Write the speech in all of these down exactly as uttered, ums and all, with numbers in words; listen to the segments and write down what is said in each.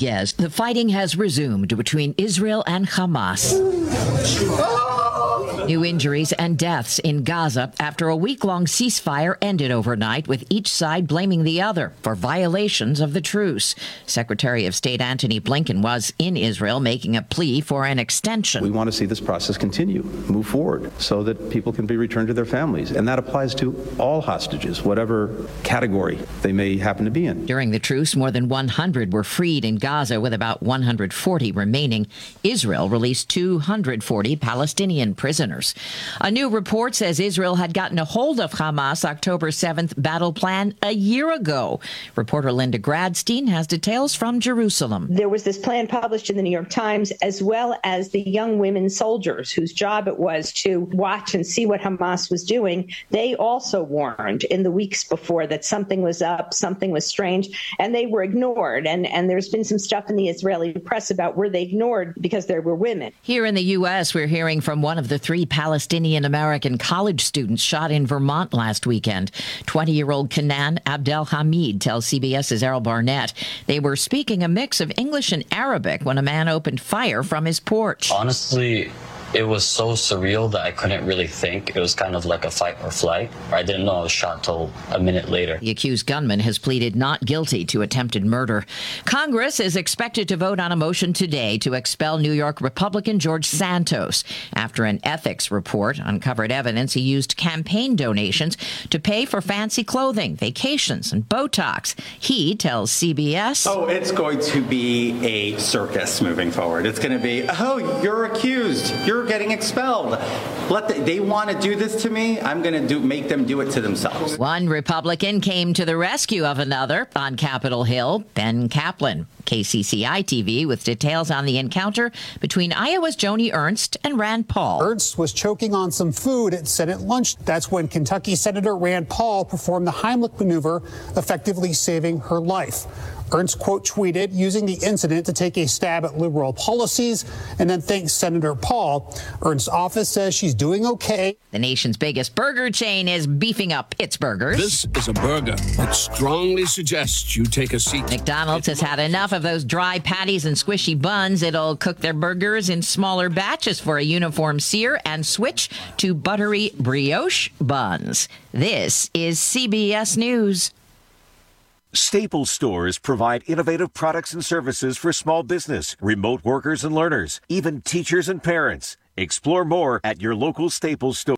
Rodriguez. The fighting has resumed between Israel and Hamas. New injuries and deaths in Gaza after a week-long ceasefire ended overnight, with each side blaming the other for violations of the truce. Secretary of State Antony Blinken was in Israel making a plea for an extension. We want to see this process continue, move forward, so that people can be returned to their families. And that applies to all hostages, whatever category they may happen to be in. During the truce, more than one hundred were freed in Gaza, with about one hundred forty remaining. Israel released two hundred forty Palestinian prisoners. A new report says Israel had gotten a hold of Hamas' October seventh battle plan a year ago. Reporter Linda Gradstein has details from Jerusalem. There was this plan published in the New York Times, as well as the young women soldiers whose job it was to watch and see what Hamas was doing. They also warned in the weeks before that something was up, something was strange, and they were ignored. And, and there's been some stuff in the Israeli press about were they ignored because there were women. Here in the U S, we're hearing from one of the three Palestinian-American college students shot in Vermont last weekend. twenty-year-old Kanan Abdelhamid tells CBS's Errol Barnett they were speaking a mix of English and Arabic when a man opened fire from his porch. Honestly, it was so surreal that I couldn't really think. It was kind of like a fight or flight. I didn't know I was shot till a minute later. The accused gunman has pleaded not guilty to attempted murder. Congress is expected to vote on a motion today to expel New York Republican George Santos after an ethics report uncovered evidence he used campaign donations to pay for fancy clothing, vacations, and Botox. He tells C B S, Oh, it's going to be a circus moving forward. It's going to be, oh, you're accused. You're getting expelled. Let the, they want to do this to me. I'm going to do make them do it to themselves. One Republican came to the rescue of another on Capitol Hill. Ben Kaplan, K C C I T V, with details on the encounter between Iowa's Joni Ernst and Rand Paul. Ernst was choking on some food at Senate lunch. That's when Kentucky Senator Rand Paul performed the Heimlich maneuver, effectively saving her life. Ernst quote tweeted using the incident to take a stab at liberal policies and then thanks Senator Paul. Ernst's office says she's doing okay. The nation's biggest burger chain is beefing up its burgers. This is a burger that strongly suggests you take a seat. McDonald's has had enough of those dry patties and squishy buns. It'll cook their burgers in smaller batches for a uniform sear and switch to buttery brioche buns. This is C B S News. Staples stores provide innovative products and services for small business, remote workers and learners, even teachers and parents. Explore more at your local Staples store.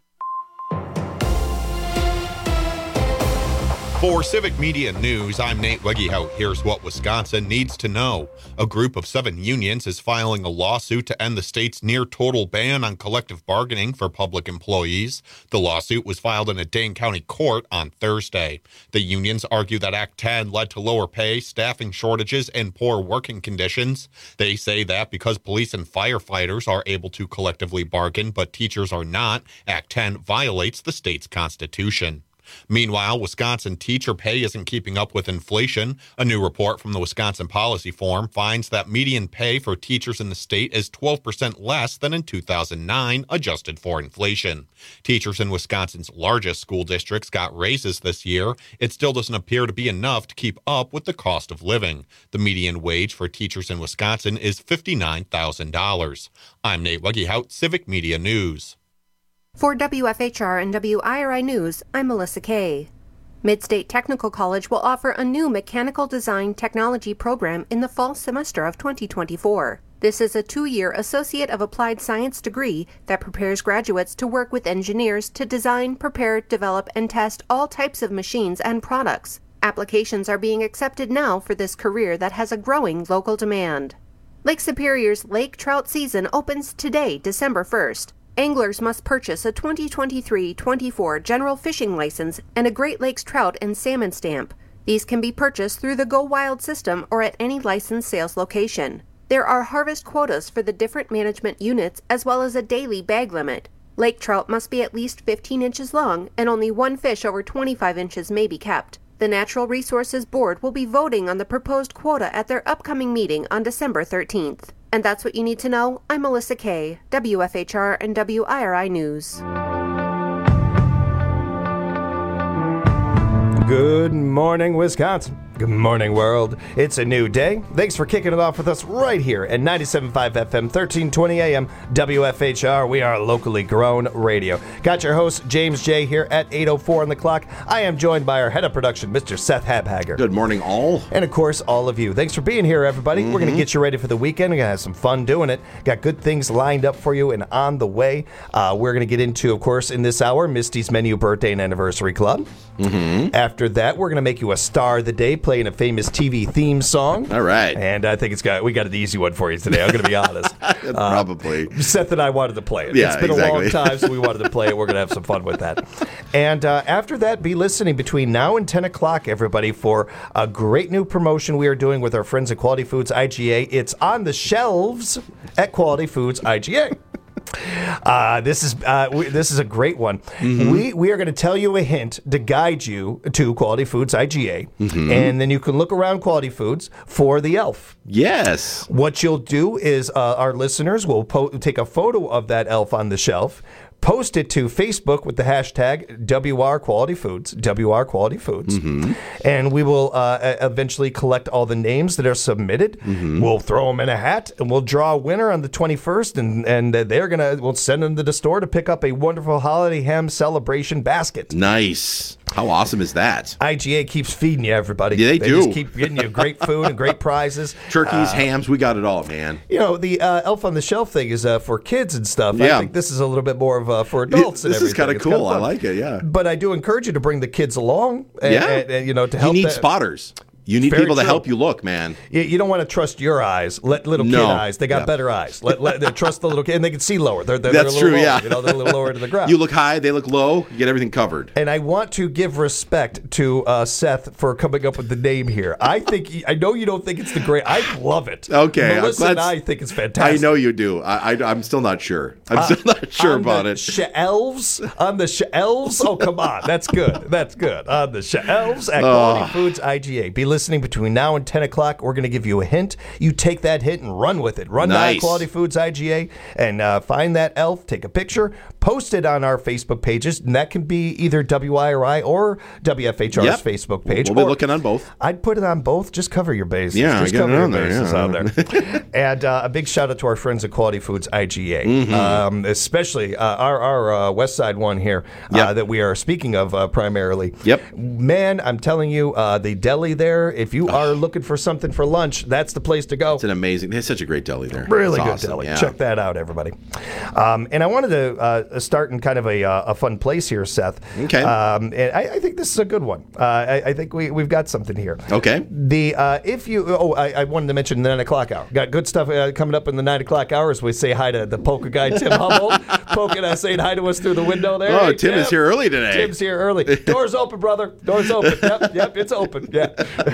For Civic Media News, I'm Nate Wegehout. Here's what Wisconsin needs to know. A group of seven unions is filing a lawsuit to end the state's near-total ban on collective bargaining for public employees. The lawsuit was filed in a Dane County court on Thursday. The unions argue that Act ten led to lower pay, staffing shortages, and poor working conditions. They say that because police and firefighters are able to collectively bargain, but teachers are not, Act ten violates the state's constitution. Meanwhile, Wisconsin teacher pay isn't keeping up with inflation. A new report from the Wisconsin Policy Forum finds that median pay for teachers in the state is twelve percent less than in two thousand nine, adjusted for inflation. Teachers in Wisconsin's largest school districts got raises this year. It still doesn't appear to be enough to keep up with the cost of living. The median wage for teachers in Wisconsin is fifty-nine thousand dollars. I'm Nate Wegehout, Civic Media News. For W F H R and W I R I News, I'm Melissa Kay. Midstate Technical College will offer a new mechanical design technology program in the fall semester of twenty twenty-four. This is a two-year Associate of Applied Science degree that prepares graduates to work with engineers to design, prepare, develop, and test all types of machines and products. Applications are being accepted now for this career that has a growing local demand. Lake Superior's lake trout season opens today, December first. Anglers must purchase a twenty twenty-three twenty-four general fishing license and a Great Lakes trout and salmon stamp. These can be purchased through the Go Wild system or at any licensed sales location. There are harvest quotas for the different management units as well as a daily bag limit. Lake trout must be at least fifteen inches long and only one fish over twenty-five inches may be kept. The Natural Resources Board will be voting on the proposed quota at their upcoming meeting on December thirteenth. And that's what you need to know. I'm Melissa Kay, W F H R and W I R I News. Good morning, Wisconsin. Good morning, world. It's a new day. Thanks for kicking it off with us right here at ninety-seven point five F M, thirteen twenty A M, W F H R. We are locally grown radio. Got your host, James J., here at eight oh four on the clock. I am joined by our head of production, Mister Seth Habhager. Good morning, all. And, of course, all of you. Thanks for being here, everybody. Mm-hmm. We're going to get you ready for the weekend. We're going to have some fun doing it. Got good things lined up for you and on the way. Uh, we're going to get into, of course, in this hour, Misty's Menu Birthday and Anniversary Club. Mm-hmm. After that, we're going to make you a star of the day, playing a famous T V theme song. All right. And I think it's got we got an easy one for you today. I'm going to be honest. Probably. Uh, Seth and I wanted to play it. Yeah, it's been exactly. a long time, so we wanted to play it. We're going to have some fun with that. And uh, after that, be listening between now and ten o'clock, everybody, for a great new promotion we are doing with our friends at Quality Foods I G A. It's on the shelves at Quality Foods I G A. Uh, this is uh, we, this is a great one. Mm-hmm. We we are going to tell you a hint to guide you to Quality Foods I G A, mm-hmm. and then you can look around Quality Foods for the elf. Yes. What you'll do is uh, our listeners will po- take a photo of that elf on the shelf, post it to Facebook with the hashtag W R Quality Foods, W R Quality Foods, mm-hmm. and we will uh, eventually collect all the names that are submitted. Mm-hmm. We'll throw them in a hat, and we'll draw a winner on the twenty-first, and and they're gonna we'll send them to the store to pick up a wonderful holiday ham celebration basket. Nice. How awesome is that? I G A keeps feeding you, everybody. Yeah, they, they do. Just keep getting you great food and great prizes. Turkeys, uh, hams, we got it all, man. You know, the uh, Elf on the Shelf thing is uh, for kids and stuff. Yeah. I think this is a little bit more of uh, for adults. This and is kind of cool. Kinda I like it, yeah. But I do encourage you to bring the kids along. And, yeah. and, and, you know, to help. You need that. spotters. You need Very people to true. help you look, man. You, you don't want to trust your eyes. Let little No. kid eyes. They got Yeah. better eyes. Let, let they trust the little kid, and they can see lower. They're, they're, That's they're a true, little yeah. lower, you know, they're a little lower to the ground. You look high, they look low. You get everything covered. And I want to give respect to uh, Seth for coming up with the name here. I think I know you don't think it's the great. I love it. Okay, I'm Melissa glad- and I think it's fantastic. I know you do. I, I, I'm still not sure. I'm still not sure on about the it. Shelves on the shelves. Oh, come on, that's good. That's good. On the shelves at Oh. Quality Foods I G A. Be listening between now and ten o'clock. We're going to give you a hint. You take that hint and run with it. Run down Nice. Quality Foods I G A and uh, find that elf. Take a picture. Post it on our Facebook pages, and that can be either W I R I or W F H R's Yep. Facebook page. We'll be Or looking on both. I'd put it on both. Just cover your bases. Yeah, just get cover it your on there, bases yeah. out there. And uh, a big shout out to our friends at Quality Foods I G A, Mm-hmm. um, especially uh, our our uh, West Side one here uh, Yep. that we are speaking of uh, primarily. Yep. Man, I'm telling you, uh, the deli there. If you are looking for something for lunch, that's the place to go. It's an amazing. They have such a great deli there. Really It's good awesome, deli. yeah. Check that out, everybody. Um, and I wanted to uh, start in kind of a, uh, a fun place here, Seth. Okay. Um, and I, I think this is a good one. Uh, I, I think we, we've got something here. Okay. The uh, if you oh I, I wanted to mention the nine o'clock hour. Got good stuff uh, coming up in the nine o'clock hours. We say hi to the polka guy Tim Humboldt, poking us, saying hi to us through the window there. Oh, Hey, Tim is here early today. Tim's here early. Doors open, brother. Doors open. Yep, yep, it's open. Yeah.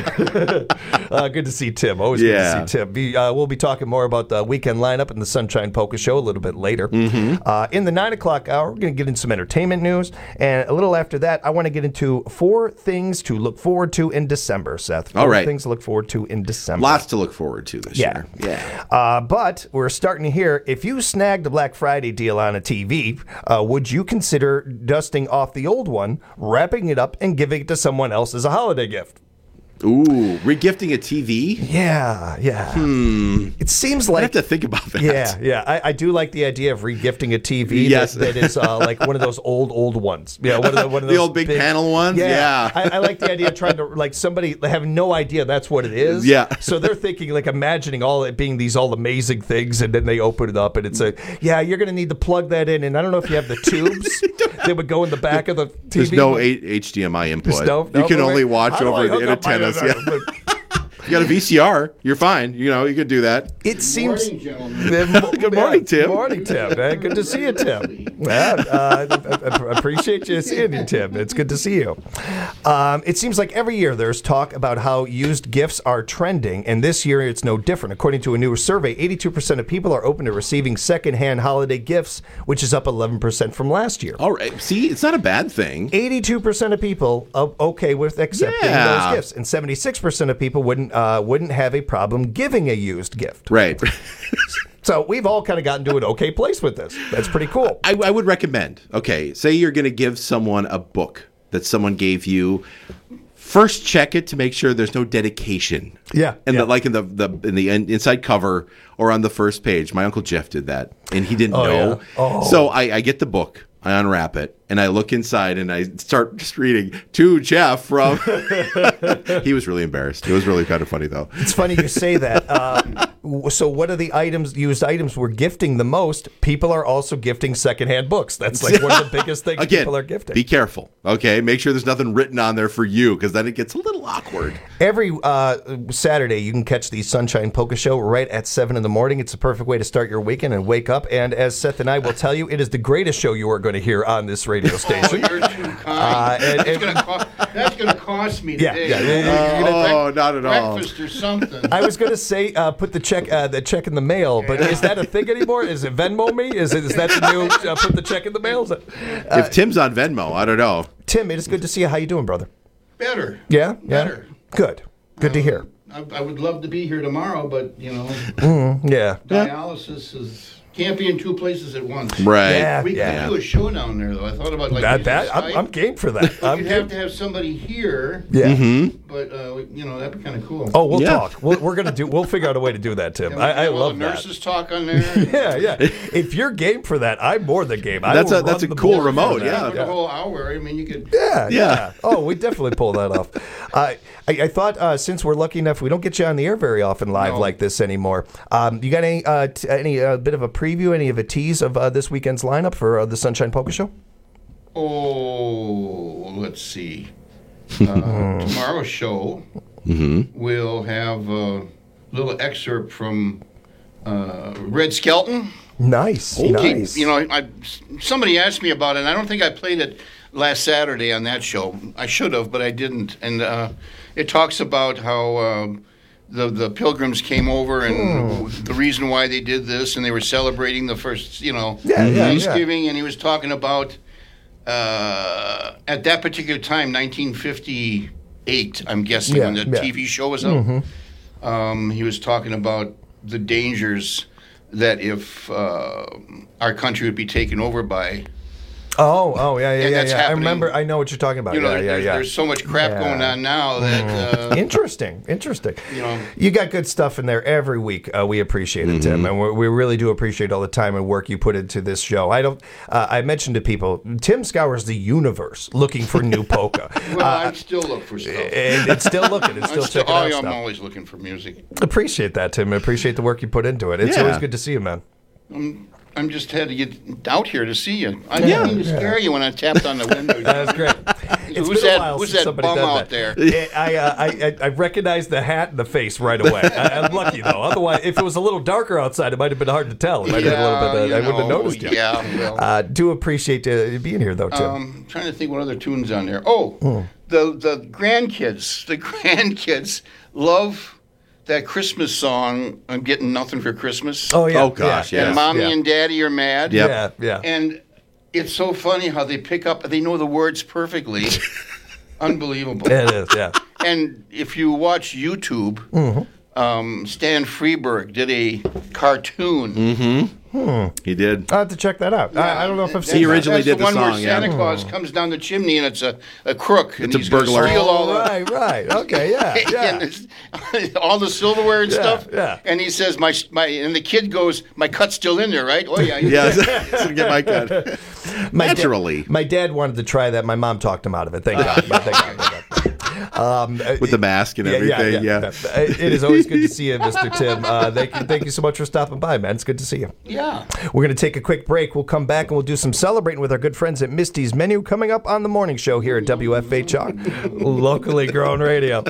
uh, good to see Tim. Always Yeah. good to see Tim. Be, uh, we'll be talking more about the weekend lineup and the Sunshine Polka Show a little bit later. Mm-hmm. Uh, in the nine o'clock hour, we're going to get into some entertainment news, and a little after that, I want to get into four things to look forward to in December. Seth. Four All right. things to look forward to in December. Lots to look forward to this Yeah. year. Yeah. Uh, but we're starting to hear, if you snagged a Black Friday deal on a T V, uh, would you consider dusting off the old one, wrapping it up, and giving it to someone else as a holiday gift? Ooh, regifting a T V? Yeah, yeah. Hmm. It seems I like... have to think about that. Yeah, yeah. I, I do like the idea of regifting a T V Yes. that, that is uh, like one of those old, old ones. Yeah, one of, the, one of The those old big panel ones? Yeah. I, I like the idea of trying to, like, somebody they have no idea that's what it is. Yeah. So they're thinking, like, imagining all it being these all amazing things, and then they open it up, and it's a, yeah, you're going to need to plug that in, and I don't know if you have the tubes that would go in the back of the T V. There's no a- H D M I input. There's no- you no, can wait, only wait. watch How do I over hook the up my- antennas. Yeah. You got a V C R, you're fine. You know, you could do that. It seems. Good morning, Tim. Good morning, Tim. Man. Good to see you, Tim. Yeah, uh, I, I appreciate you seeing you, Tim. It's good to see you. Um, it seems like every year there's talk about how used gifts are trending, and this year it's no different. According to a new survey, eighty-two percent of people are open to receiving secondhand holiday gifts, which is up eleven percent from last year. All right. See, it's not a bad thing. eighty-two percent of people are okay with accepting Yeah. those gifts, and seventy-six percent of people wouldn't uh, wouldn't have a problem giving a used gift. Right. So we've all kind of gotten to an okay place with this. That's pretty cool. I, I would recommend, okay, say you're going to give someone a book that someone gave you first check it to make sure there's no dedication. Yeah, and yeah. The, like in the, the in the in- inside cover or on the first page. My Uncle Jeff did that, and he didn't Oh, know. yeah. Oh. So I, I get the book, I unwrap it, and I look inside, and I start just reading to Jeff from. He was really embarrassed. It was really kind of funny though. It's funny you say that. Um, so what are the items, used items we're gifting the most? People are also gifting secondhand books. That's like one of the biggest things Again, people are gifting. Be careful, okay? Make sure there's nothing written on there for you, because then it gets a little awkward. Every uh, Saturday, you can catch the Sunshine Polka Show right at seven in the morning. It's a perfect way to start your weekend and wake up. And as Seth and I will tell you, it is the greatest show you are going to hear on this radio station. Oh, you're too kind. Uh, and- that's and- going to cost. That's going to cost me Yeah, today. yeah, yeah, yeah, You're gonna Oh, break- not at all. Breakfast or something. I was going to say uh, put the check uh, the check in the mail, but is that a thing anymore? Is it Venmo me? Is it is that the new uh, put the check in the mail? Is it- uh, If Tim's on Venmo, I don't know. Tim, it is good to see you. How you doing, brother? Better. Yeah, yeah. Better. Good, good to hear. I, I would love to be here tomorrow, but you know, Mm, yeah. dialysis is can't be in two places at once. Right. Yeah, We yeah. could do a show down there, though. I thought about like That, using that I'm, Skype. I'm game for that. I'm You'd game. have to have somebody here, Yeah. Mm-hmm. but uh, you know that'd be kind of cool. Oh, we'll Yeah. talk. We'll, we're gonna do. We'll figure out a way to do that, Tim. Can we I, I have all love the that. nurses talk on there. Yeah, yeah. If you're game for that, I'm more than game. I That's will a- that's run a the cool board for remote, that. yeah. For the whole hour. I mean, you could. Yeah, yeah. Yeah. Oh, we definitely pull that off. Uh, I, I thought uh, since we're lucky enough, we don't get you on the air very often live No. like this anymore. Um, you got any uh, t- any uh, bit of a preview, any of a tease of uh, this weekend's lineup for uh, the Sunshine Polka Show? Oh, let's see. Uh, tomorrow's show Mm-hmm. will have a little excerpt from uh, Red Skelton. Nice, He- nice. You know, I, somebody asked me about it, and I don't think I played it last Saturday on that show. I should have, but I didn't. And uh, it talks about how um, the the Pilgrims came over and the reason why they did this, and they were celebrating the first, you know, Yeah, yeah, Thanksgiving, and he was talking about uh, at that particular time, nineteen fifty-eight, I'm guessing, Yeah, when the yeah. T V show was out. Um, he was talking about the dangers that if uh, our country would be taken over by, Oh, oh, yeah, yeah, And yeah, that's yeah. I happening. remember. I know what you're talking about. you know, yeah, yeah, there's, yeah. there's so much crap Yeah. going on now that uh, Interesting, interesting. You know. You got good stuff in there every week. Uh, we appreciate it, Tim, and we we really do appreciate all the time and work you put into this show. I don't. Uh, I mentioned to people, Tim scours the universe looking for new polka, well, uh, I still look for stuff. and it's still looking. It's I'm still still- checking oh, out yeah, I'm stuff. always looking for music. Appreciate that, Tim. I appreciate the work you put into it. It's Yeah. always good to see you, man. I'm, I'm just had to get out here to see you. I Yeah. didn't mean to scare you when I tapped on the window. That's great. It's Who's been a that? while Who's since that somebody bum done out that. there? I, uh, I, I I recognized the hat and the face right away. I, I'm lucky though. Otherwise, if it was a little darker outside, it might have been hard to tell. It might have been a little bit. Yeah, Uh, I you wouldn't have know, noticed you. yeah, well. Uh, do appreciate uh, being here though, Tim. Um, trying to think what other tunes on there. Oh, the the grandkids. The grandkids love that Christmas song. I'm getting nothing for Christmas. oh yeah. Oh, gosh, yeah. yeah. And mommy yeah. and daddy are mad. Yep. Yeah, yeah. And it's so funny how they pick up. They know the words perfectly. Unbelievable. It is. Yeah. And if you watch YouTube, Mm-hmm. um, Stan Freberg did a cartoon. Mm-hmm. He did. I'll have to check that out. I, I don't know if I've That- seen He that. originally that's did the the one song, where yeah. Santa Claus comes down the chimney and it's a, a crook and It's a he's gonna burglar. steal all Oh, the right, right. Okay, yeah, yeah. and it's- all the silverware and Yeah, stuff. yeah. And he says, "My my," and the kid goes, "My cut's still in there, right?" Oh yeah. Yeah, to get my cut. My da- Naturally. my dad wanted to try that. My mom talked him out of it. Thank God. Thank God. Um, With the mask and everything, yeah. It is always good to see you, Mister Tim. Uh, thank you, thank you so much for stopping by, man. It's good to see you. Yeah. We're going to take a quick break. We'll come back and we'll do some celebrating with our good friends at Misty's Menu coming up on the morning show here at W F H R, locally grown radio.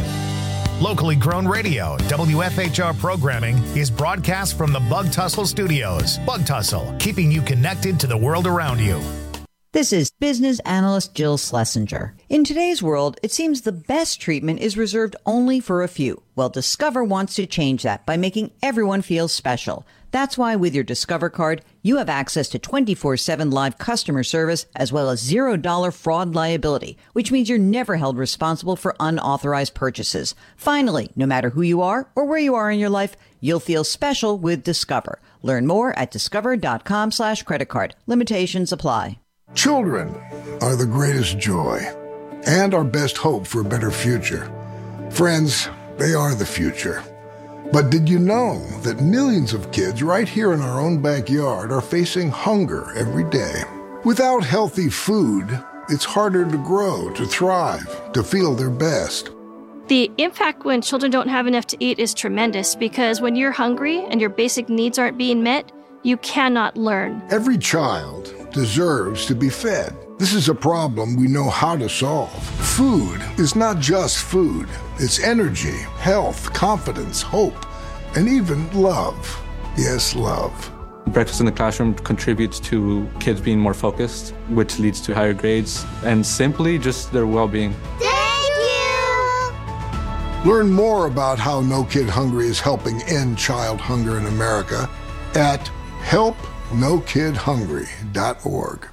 Locally grown radio, W F H R programming is broadcast from the Bug Tussle Studios. Bug Tussle, keeping you connected to the world around you. This is business analyst Jill Schlesinger. In today's world, it seems the best treatment is reserved only for a few. Well, Discover wants to change that by making everyone feel special. That's why with your Discover card, you have access to twenty-four seven live customer service as well as zero dollar fraud liability, which means you're never held responsible for unauthorized purchases. Finally, no matter who you are or where you are in your life, you'll feel special with Discover. Learn more at discover.com slash credit card. Limitations apply. Children are the greatest joy. and our best hope for a better future. Friends, they are the future. But did you know that millions of kids right here in our own backyard are facing hunger every day? Without healthy food, it's harder to grow, to thrive, to feel their best. The impact when children don't have enough to eat is tremendous because when you're hungry and your basic needs aren't being met, you cannot learn. Every child deserves to be fed. This is a problem we know how to solve. Food is not just food. It's energy, health, confidence, hope, and even love. Yes, love. Breakfast in the classroom contributes to kids being more focused, which leads to higher grades, and simply just their well-being. Thank you! Learn more about how No Kid Hungry is helping end child hunger in America at help no kid hungry dot org.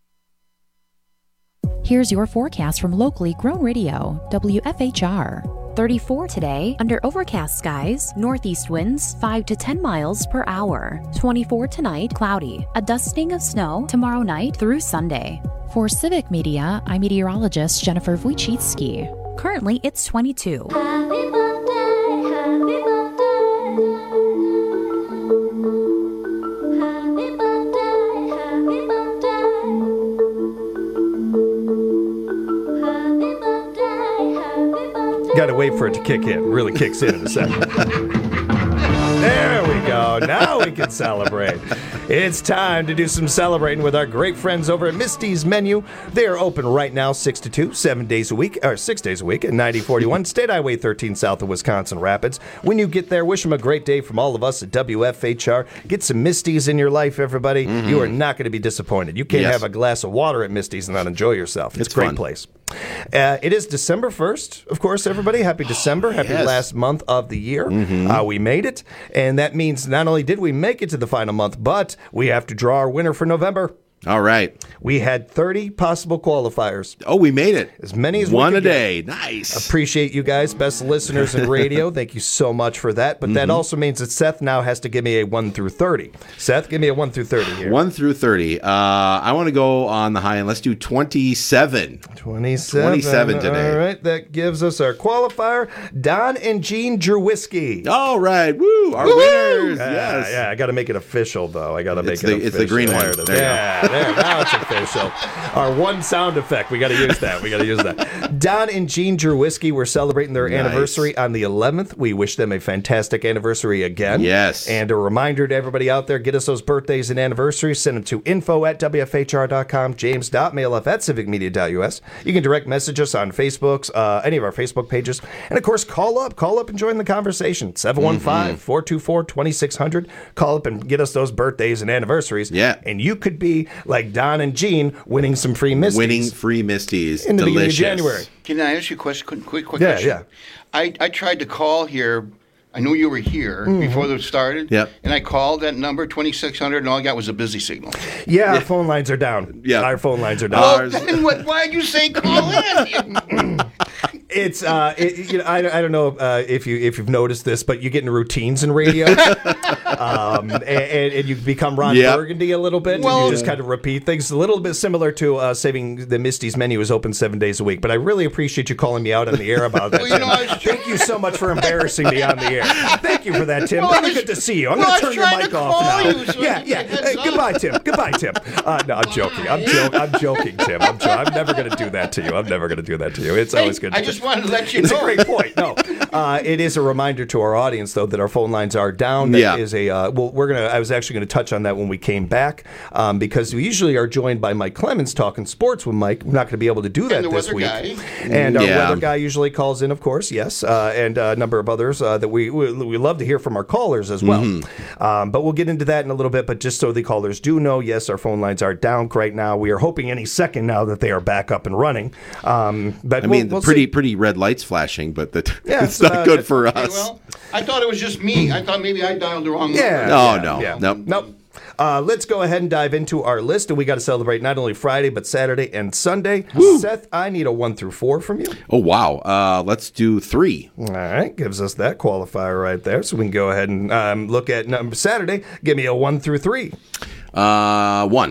Here's your forecast from locally grown radio, W F H R. thirty-four today, under overcast skies, northeast winds five to ten miles per hour. twenty-four tonight, cloudy. A dusting of snow tomorrow night through Sunday. For Civic Media, I'm meteorologist Jennifer Wojcicki. Currently, it's twenty-two. Happy birthday, happy birthday. Happy birthday, happy birthday. Happy birthday, happy birthday. Got to wait for it to kick in. It really kicks in in a second. There we go. Now we can celebrate. It's time to do some celebrating with our great friends over at Misty's Menu. They are open right now six to two, seven days a week, or six days a week at ninety forty-one State Highway thirteen south of Wisconsin Rapids. When you get there, wish them a great day from all of us at W F H R. Get some Misty's in your life, everybody. Mm-hmm. You are not going to be disappointed. You can't Yes. have a glass of water at Misty's and not enjoy yourself. It's, It's a great fun. place. Uh, it is December first, of course, everybody. Happy December. Happy Yes. last month of the year. Mhm. Uh, we made it. And that means not only did we make it to the final month, but we have to draw our winner for November. All right. We had thirty possible qualifiers. Oh, we made it. As many as One we a could day. get. Nice. Appreciate you guys, best listeners in radio. Thank you so much for that. But that Mhm. also means that Seth now has to give me a one through thirty. Seth, give me a one through thirty here. one through thirty. Uh, I want to go on the high end. Let's do twenty-seven. twenty-seven. twenty-seven today. All right, that gives us our qualifier, Don and Jean Drewski. All right, woo, our Woo-hoo! winners. Yeah, Yes. yeah, I got to make it official, though. I got to make It's it the- official. it's the green one. There it is. There you go. yeah, there, now it's official. Our one sound effect. We got to use that. We got to use that. Don and Jean Drewski were celebrating their Nice. anniversary on the eleventh. We wish them a fantastic anniversary again. Yes. And a reminder to everybody out there, get us those birthdays and anniversaries. Send them to info at W F H R dot com, james.mailf at civic media dot U S. You can direct message us on Facebook's, uh, any of our Facebook pages. And, of course, call up. Call up and join the conversation. seven one five, four two four, two six zero zero. Call up and get us those birthdays and anniversaries. Yeah. And you could be like Don and Jean winning some free Misties. Winning free Misties. in the beginning of Delicious. January. Can I ask you a question? Quick, quick, quick Yeah, question. yeah. I, I tried to call here. I knew you were here Mhm. before this started. Yep. And I called that number, twenty-six hundred, and all I got was a busy signal. Yeah, our phone lines are down. Yeah. Our phone lines are down. Well, then what, why'd you say call in? It's uh, it, you know, I, I don't know uh, if you if you've noticed this, but you get in routines in radio, um, and, and you become Ron Yep. Burgundy a little bit. and Well- you just kind of repeat things. A little bit similar to uh, saving the Misty's Menu is open seven days a week. But I really appreciate you calling me out on the air about that. Well, you Tim. know, I was- Thank you so much for embarrassing me on the air. Thank you for that, Tim. Well, I Really was- good to see you. I'm well, I going to was turn your trying mic to off call now. you so yeah, you yeah. could get Uh, heads goodbye, up. Tim. Goodbye, Tim. Uh, no, I'm joking. I'm, jo- I'm joking, Tim. I'm, jo- I'm never going to do that to you. I'm never going to do that to you. It's Hey, always good. I to just wanted to let you it's know. a great point. No, uh, it is a reminder to our audience, though, that our phone lines are down. That Yeah. is a uh, well, we're gonna. I was actually going to touch on that when we came back, um, because we usually are joined by Mike Clemens talking sports with Mike. We're not going to be able to do that the this weather week. guy. And our Yeah. weather guy usually calls in, of course, yes, uh, and a number of others uh, that we, we we love to hear from our callers as well. Mm-hmm. Um, but we'll get into that in a little bit. But just so the callers do know, yes, our phone lines are down right now. We are hoping any second now that they are back up and running. Um, but I we'll- mean, we'll pretty see. pretty red lights flashing, but that, Yeah, it's that's not about good it. for Okay, us. well, I thought it was just me. I thought maybe I dialed the wrong Yeah. number. No, yeah, no, yeah. nope. Nope. Uh, let's go ahead and dive into our list, and we got to celebrate not only Friday but Saturday and Sunday. Seth, I need a one through four from you. Oh wow. Uh, let's do three. All right, gives us that qualifier right there, so we can go ahead and um, look at number Saturday. Give me a one through three. Uh, one.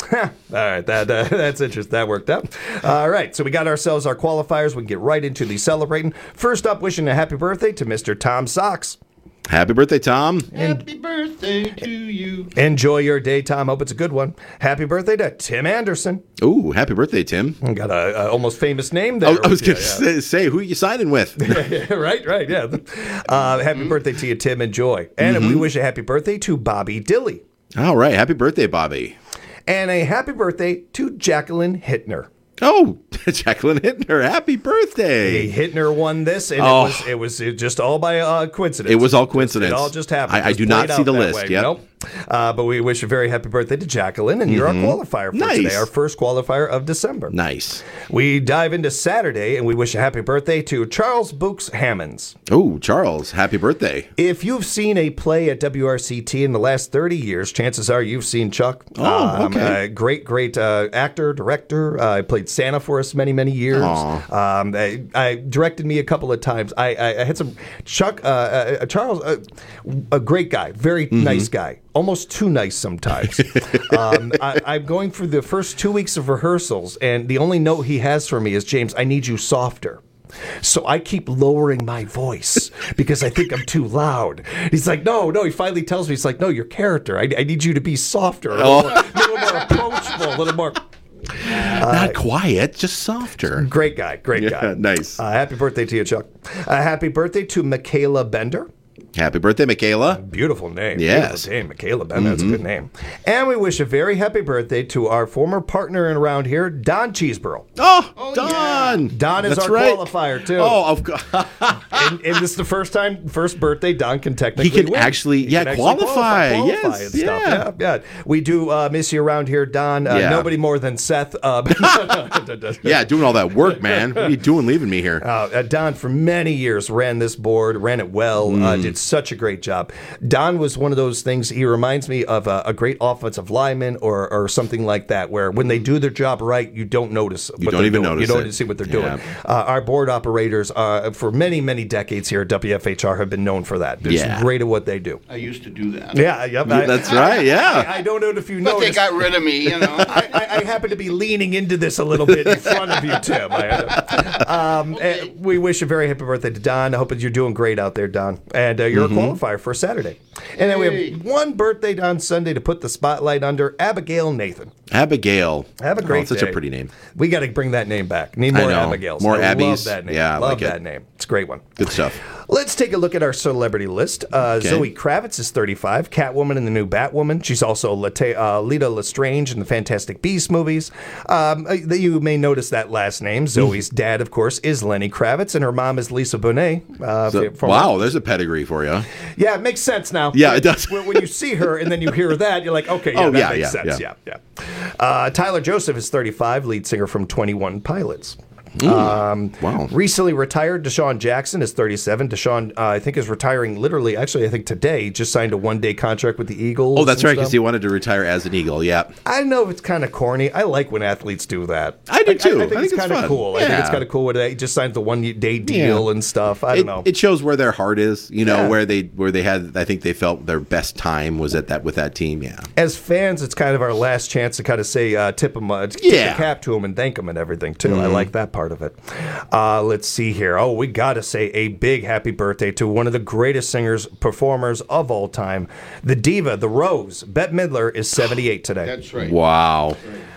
All right, that uh, that's interesting. That worked out. All right, so we got ourselves our qualifiers. We can get right into the celebrating. First up, wishing a happy birthday to Mister Tom Socks. Happy birthday, Tom. Happy birthday to you. Enjoy your day, Tom. Hope it's a good one. Happy birthday to Tim Anderson. Ooh, happy birthday, Tim. Got a, a almost famous name there. I, I was Yeah, going to yeah. say, say, who are you signing with? right, right, yeah. Uh, happy Mm-hmm. birthday to you, Tim. Enjoy. And Mhm. we wish a happy birthday to Bobby Dilly. All right, happy birthday, Bobby. And a happy birthday to Jacqueline Hittner. Oh, Jacqueline Hittner, happy birthday. Hittner won this, and Oh. it was it was it just all by uh, coincidence. It was all coincidence. It all just happened. I- I Just do not played see out the that list, way. yep. Nope. Uh, but we wish a very happy birthday to Jacqueline, and you're Mhm. our qualifier for Nice. today, our first qualifier of December. Nice. We dive into Saturday, and we wish a happy birthday to Charles Books Hammonds. Oh, Charles, happy birthday. If you've seen a play at W R C T in the last thirty years, chances are you've seen Chuck. Oh, okay. Uh, great, great uh, actor, director. Uh, played Santa for us many, many years. Aw. Um, I, I directed me a couple of times. I, I, I had some Chuck, uh, uh, Charles, uh, a great guy, very Mm-hmm. nice guy. Almost too nice sometimes. um, I, I'm going through the first two weeks of rehearsals, and the only note he has for me is, James, I need you softer. So I keep lowering my voice because I think I'm too loud. He's like, no, no. He finally tells me, he's like, no, your character. I, I need you to be softer, a little, Oh. more, a little more approachable, a little more. Not quiet, just softer. Great guy, great Yeah, guy. nice. Uh, happy birthday to you, Chuck. Uh, happy birthday to Michaela Bender. Happy birthday, Michaela. Beautiful name. Yes. Beautiful name, Michaela Bender. That's a Mhm. good name. And we wish a very happy birthday to our former partner in around here, Don Cheeseborough. Oh, Don. Don is That's our right. qualifier, too. Oh, of course. and, and this is the first time, first birthday Don can technically He can win. actually- yeah, can qualify. qualify Yes, and stuff. yeah. Yeah, yeah. We do uh, miss you around here, Don. Uh, Yeah. Nobody more than Seth. Uh, Yeah, doing all that work, man. What are you doing leaving me here? Uh, uh, Don, for many years, ran this board, ran it well, uh, Mm. did such a great job. Don was one of those things, he reminds me of a, a great offensive lineman or, or something like that, where when they do their job right, you don't notice what You don't they're even doing. notice You don't it. see what they're Yeah. doing. Uh, our board operators, uh, for many, many decades here at W F H R, have been known for that. They're just Yeah. great at what they do. I used to do that. Yeah, yep, Yeah, that's right, yeah. I, I don't know if you But they noticed. got rid of me, you know. I, I, I happen to be leaning into this a little bit in front of you, Tim. I, um, eh, we wish a very happy birthday to Don. I hope that you're doing great out there, Don. And uh, you're Mhm. a qualifier for Saturday. And then we have one birthday on Sunday to put the spotlight under, Abigail Nathan. Abigail. Have a great oh, such day. a pretty name. We got to bring that name back. Need I more know. Abigails. More I Abbies. Love that name. Yeah, I love like it. that name. It's a great one. Good stuff. Let's take a look at our celebrity list. Uh, Okay. Zoe Kravitz is thirty-five, Catwoman in the new Batwoman. She's also Lata- uh, Lita Lestrange in the Fantastic Beasts movies. Um, uh, you may notice that last name. Zoe's dad, of course, is Lenny Kravitz, and her mom is Lisa Bonet. Uh, So- from- wow, there's a pedigree for you. Yeah, it makes sense now. Yeah, When- it does. When, when you see her and then you hear that, you're like, okay, yeah, Oh, that yeah, makes yeah, sense. Yeah, yeah. yeah. Uh, Tyler Joseph is thirty-five, lead singer from twenty-one Pilots. Mm. Um, Wow. Recently retired, Deshaun Jackson is thirty-seven. Deshaun, uh, I think, is retiring literally, actually, I think today, just signed a one-day contract with the Eagles. Oh, that's and right, because stuff. he wanted to retire as an Eagle. Yeah. I know if it's kind of corny. I like when athletes do that. I do, too. I, think I think it's it's kind of fun. cool. I think it's Yeah. kind of cool when they just signed the one-day deal Yeah. and stuff. I it, don't know. It shows where their heart is, you know, Yeah. where they where they had. I think they felt their best time was at that with that team. Yeah. As fans, it's kind of our last chance to kind of say, uh, tip them, uh, tip Yeah. the cap to them and thank them and everything, too. I Mhm. like that part of it. Uh, let's see here. Oh, we got to say a big happy birthday to one of the greatest singers, performers of all time, the diva, the Rose. Bette Midler is seventy-eight today. That's right. Wow.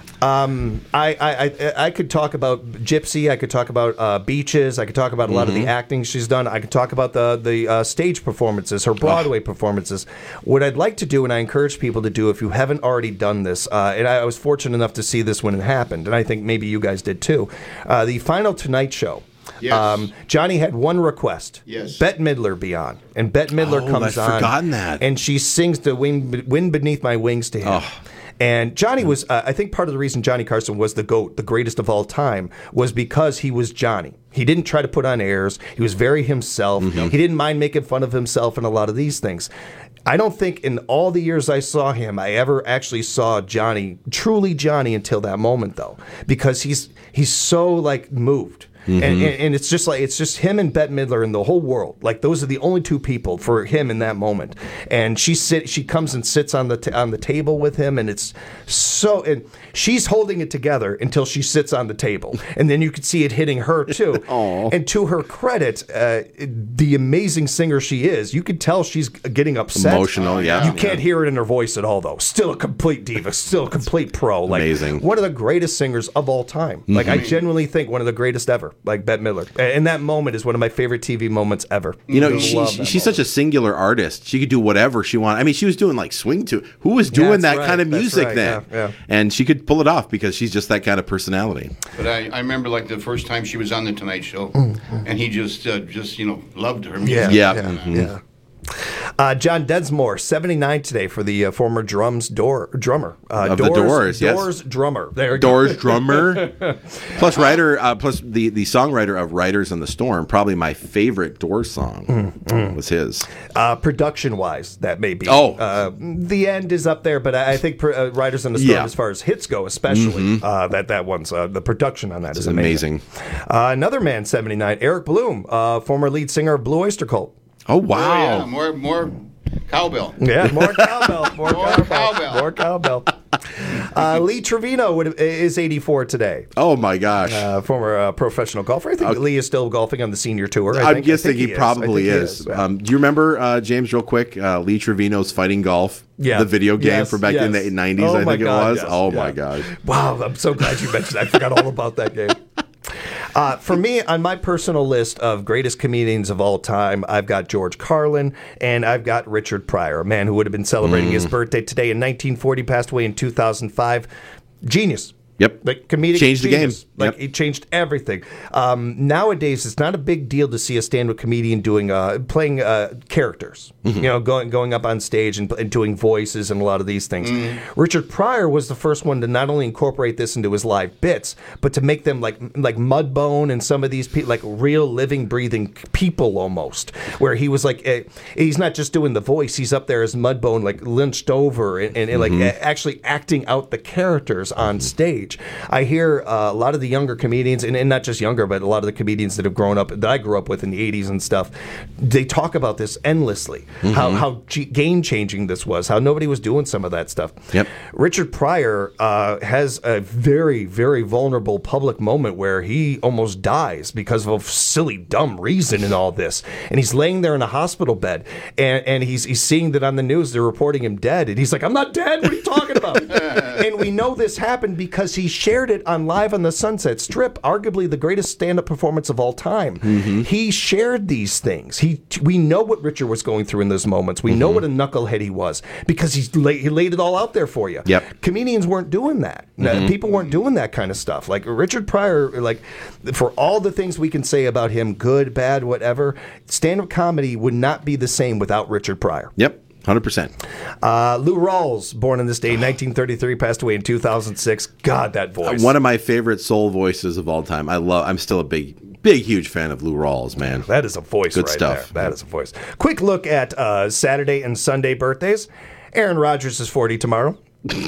Um, I, I, I, I could talk about Gypsy. I could talk about uh, Beaches. I could talk about a lot of Mm-hmm. the acting she's done. I could talk about the the uh, stage performances, her Broadway performances. What I'd like to do, and I encourage people to do, if you haven't already done this, uh, and I was fortunate enough to see this when it happened, and I think maybe you guys did too. Uh, the final Tonight Show. Yes. Um, Johnny had one request. Yes. Bette Midler be on, and Bette Midler Oh, comes I'd on, forgotten that. and she sings the wind, wind beneath my wings to him. Oh. And Johnny was, uh, I think part of the reason Johnny Carson was the GOAT, the greatest of all time, was because he was Johnny. He didn't try to put on airs. He was very himself. Mm-hmm. He didn't mind making fun of himself and a lot of these things. I don't think in all the years I saw him, I ever actually saw Johnny, truly Johnny, until that moment, though, because he's he's so like moved. and, Mhm. and and it's just like it's just him and Bette Midler in the whole world. Like those are the only two people for him in that moment. And she sit she comes and sits on the t- on the table with him, and it's so and she's holding it together until she sits on the table, and then you can see it hitting her too. And to her credit, uh, the amazing singer she is, you could tell she's getting upset. Emotional, yeah. You can't hear it in her voice at all, though. Still a complete diva, still a complete pro. Like, Amazing. One of the greatest singers of all time. Like, I Mhm. genuinely think one of the greatest ever, like Bette Midler. And that moment is one of my favorite T V moments ever. You know, I she, love she- that she's such a singular artist. She could do whatever she wanted. I mean, she was doing like swing to. Who was Yeah, doing that's that right. kind of That's music right. then? Yeah, yeah. And she could pull it off because she's just that kind of personality. But I, I remember like the first time she was on the Tonight Show, and he just uh, just you know loved her music. Mm-hmm. Yeah, yeah, Mm-hmm. yeah. Uh, John Densmore, seventy-nine today for the uh, former drums door drummer uh, Of the Doors, yes. Doors drummer. There we go. Doors drummer. Plus writer, uh, plus the, the songwriter of Riders on the Storm. Probably my favorite Doors song was his. Uh, production wise, that may be. Oh. uh, the end is up there, but I I think uh, Riders on the Storm, Yeah. as far as hits go, especially Mhm. uh, that that one's uh, the production on that It's is amazing. amazing. Uh, another man, seventy-nine, Eric Bloom, uh, former lead singer of Blue Oyster Cult. Oh Oh, yeah, more more cowbell. Yeah, more cowbell, more, More cowbell, cowbell. more cowbell. Uh, Lee Trevino would, is eighty-four today. Oh my gosh. Uh, former uh, professional golfer. I think Lee is still golfing on the senior tour. I I'm think, guessing I think he, probably I think is. He is. Um, do you remember, uh, James, real quick, uh, Lee Trevino's Fighting Golf? Yeah. The video game Yes, from back in yes. the nineties, Oh I my think God, it was. yes, oh yeah. my gosh. Wow, I'm so glad you mentioned that. I forgot all about that game. Uh, for me, on my personal list of greatest comedians of all time, I've got George Carlin and I've got Richard Pryor, a man who would have been celebrating Mm. his birthday today in nineteen forty, passed away in two thousand five. Genius. Yep. Like comedic Changed the genius. game. Like Yep. it changed everything. Um, nowadays, it's not a big deal to see a stand-up comedian doing uh, playing uh, characters. Mhm. You know, going going up on stage and, and doing voices and a lot of these things. Mhm. Richard Pryor was the first one to not only incorporate this into his live bits, but to make them like like Mudbone and some of these people like real living, breathing people almost. Where he was like, eh, he's not just doing the voice; he's up there as Mudbone, like lynched over and, and, and like Mhm. eh, actually acting out the characters on stage. I hear uh, a lot of the younger comedians, and, and not just younger, but a lot of the comedians that have grown up, that I grew up with in the eighties and stuff, they talk about this endlessly. How, Mhm. how g- game changing this was, how nobody was doing some of that stuff. Yep. Richard Pryor uh, has a very, very vulnerable public moment where he almost dies because of a silly, dumb reason in all this. And he's laying there in a hospital bed, and, and he's, he's seeing that on the news they're reporting him dead. And he's like, I'm not dead. What are you talking about? And we know this happened because he shared it on Live on the Sunset Strip, arguably the greatest stand-up performance of all time. Mm-hmm. He shared these things. He, we know what Richard was going through in those moments. We know what a knucklehead he was because he's la- he laid it all out there for you. Yep. Comedians weren't doing that. No, Mhm. people weren't doing that kind of stuff. Like Richard Pryor, like for all the things we can say about him, good, bad, whatever, stand-up comedy would not be the same without Richard Pryor. Yep. one hundred percent. Uh, Lou Rawls, born on this day, nineteen thirty-three, passed away in two thousand six. God, that voice. One of my favorite soul voices of all time. I love. I'm still a big, big, huge fan of Lou Rawls, man. That is a voice Good right stuff. there. That is a voice. Quick look at uh, Saturday and Sunday birthdays. Aaron Rodgers is forty tomorrow.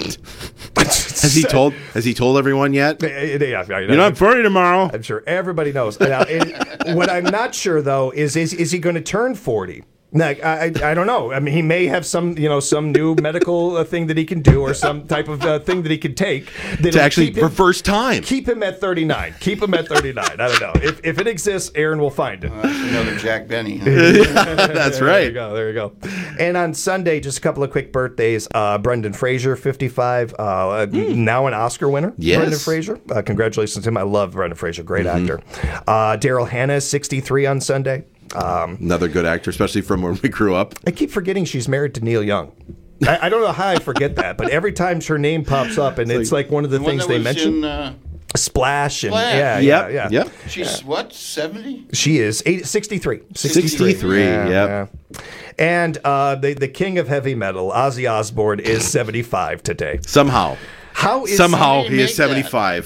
Has he told? Has he told everyone yet? Yeah, yeah, yeah, You're not forty tomorrow. I'm sure everybody knows. Now, it- what I'm not sure though is is is he going to turn forty? Like, I, I I don't know. I mean, he may have some you know some new medical uh, thing that he can do, or some type of uh, thing that he can take that To actually for first time. keep him at thirty-nine. Keep him at thirty-nine. I don't know if if it exists. Aaron will find it. Uh, that's another Jack Benny. huh? That's There right. you go. There you go. And on Sunday, just a couple of quick birthdays. Uh, Brendan Fraser, fifty-five, uh, now an Oscar winner. Yes. Brendan Fraser. Uh, congratulations to him. I love Brendan Fraser. Great Mhm. actor. Uh, Daryl Hannah, sixty-three on Sunday. Um, Another good actor, especially from when we grew up. I keep forgetting she's married to Neil Young. I, I don't know how I forget that, but every time her name pops up, and it's like one of the The one things that they was mention. in, uh, Splash and Splash. yeah, Yep, yeah, yeah. yep. She's what, seventy? She is eight, sixty-three. sixty-three, yep. yeah. And uh, the the king of heavy metal, Ozzy Osbourne, is seventy-five today. Somehow. How is Somehow How did he he is make that? seventy-five.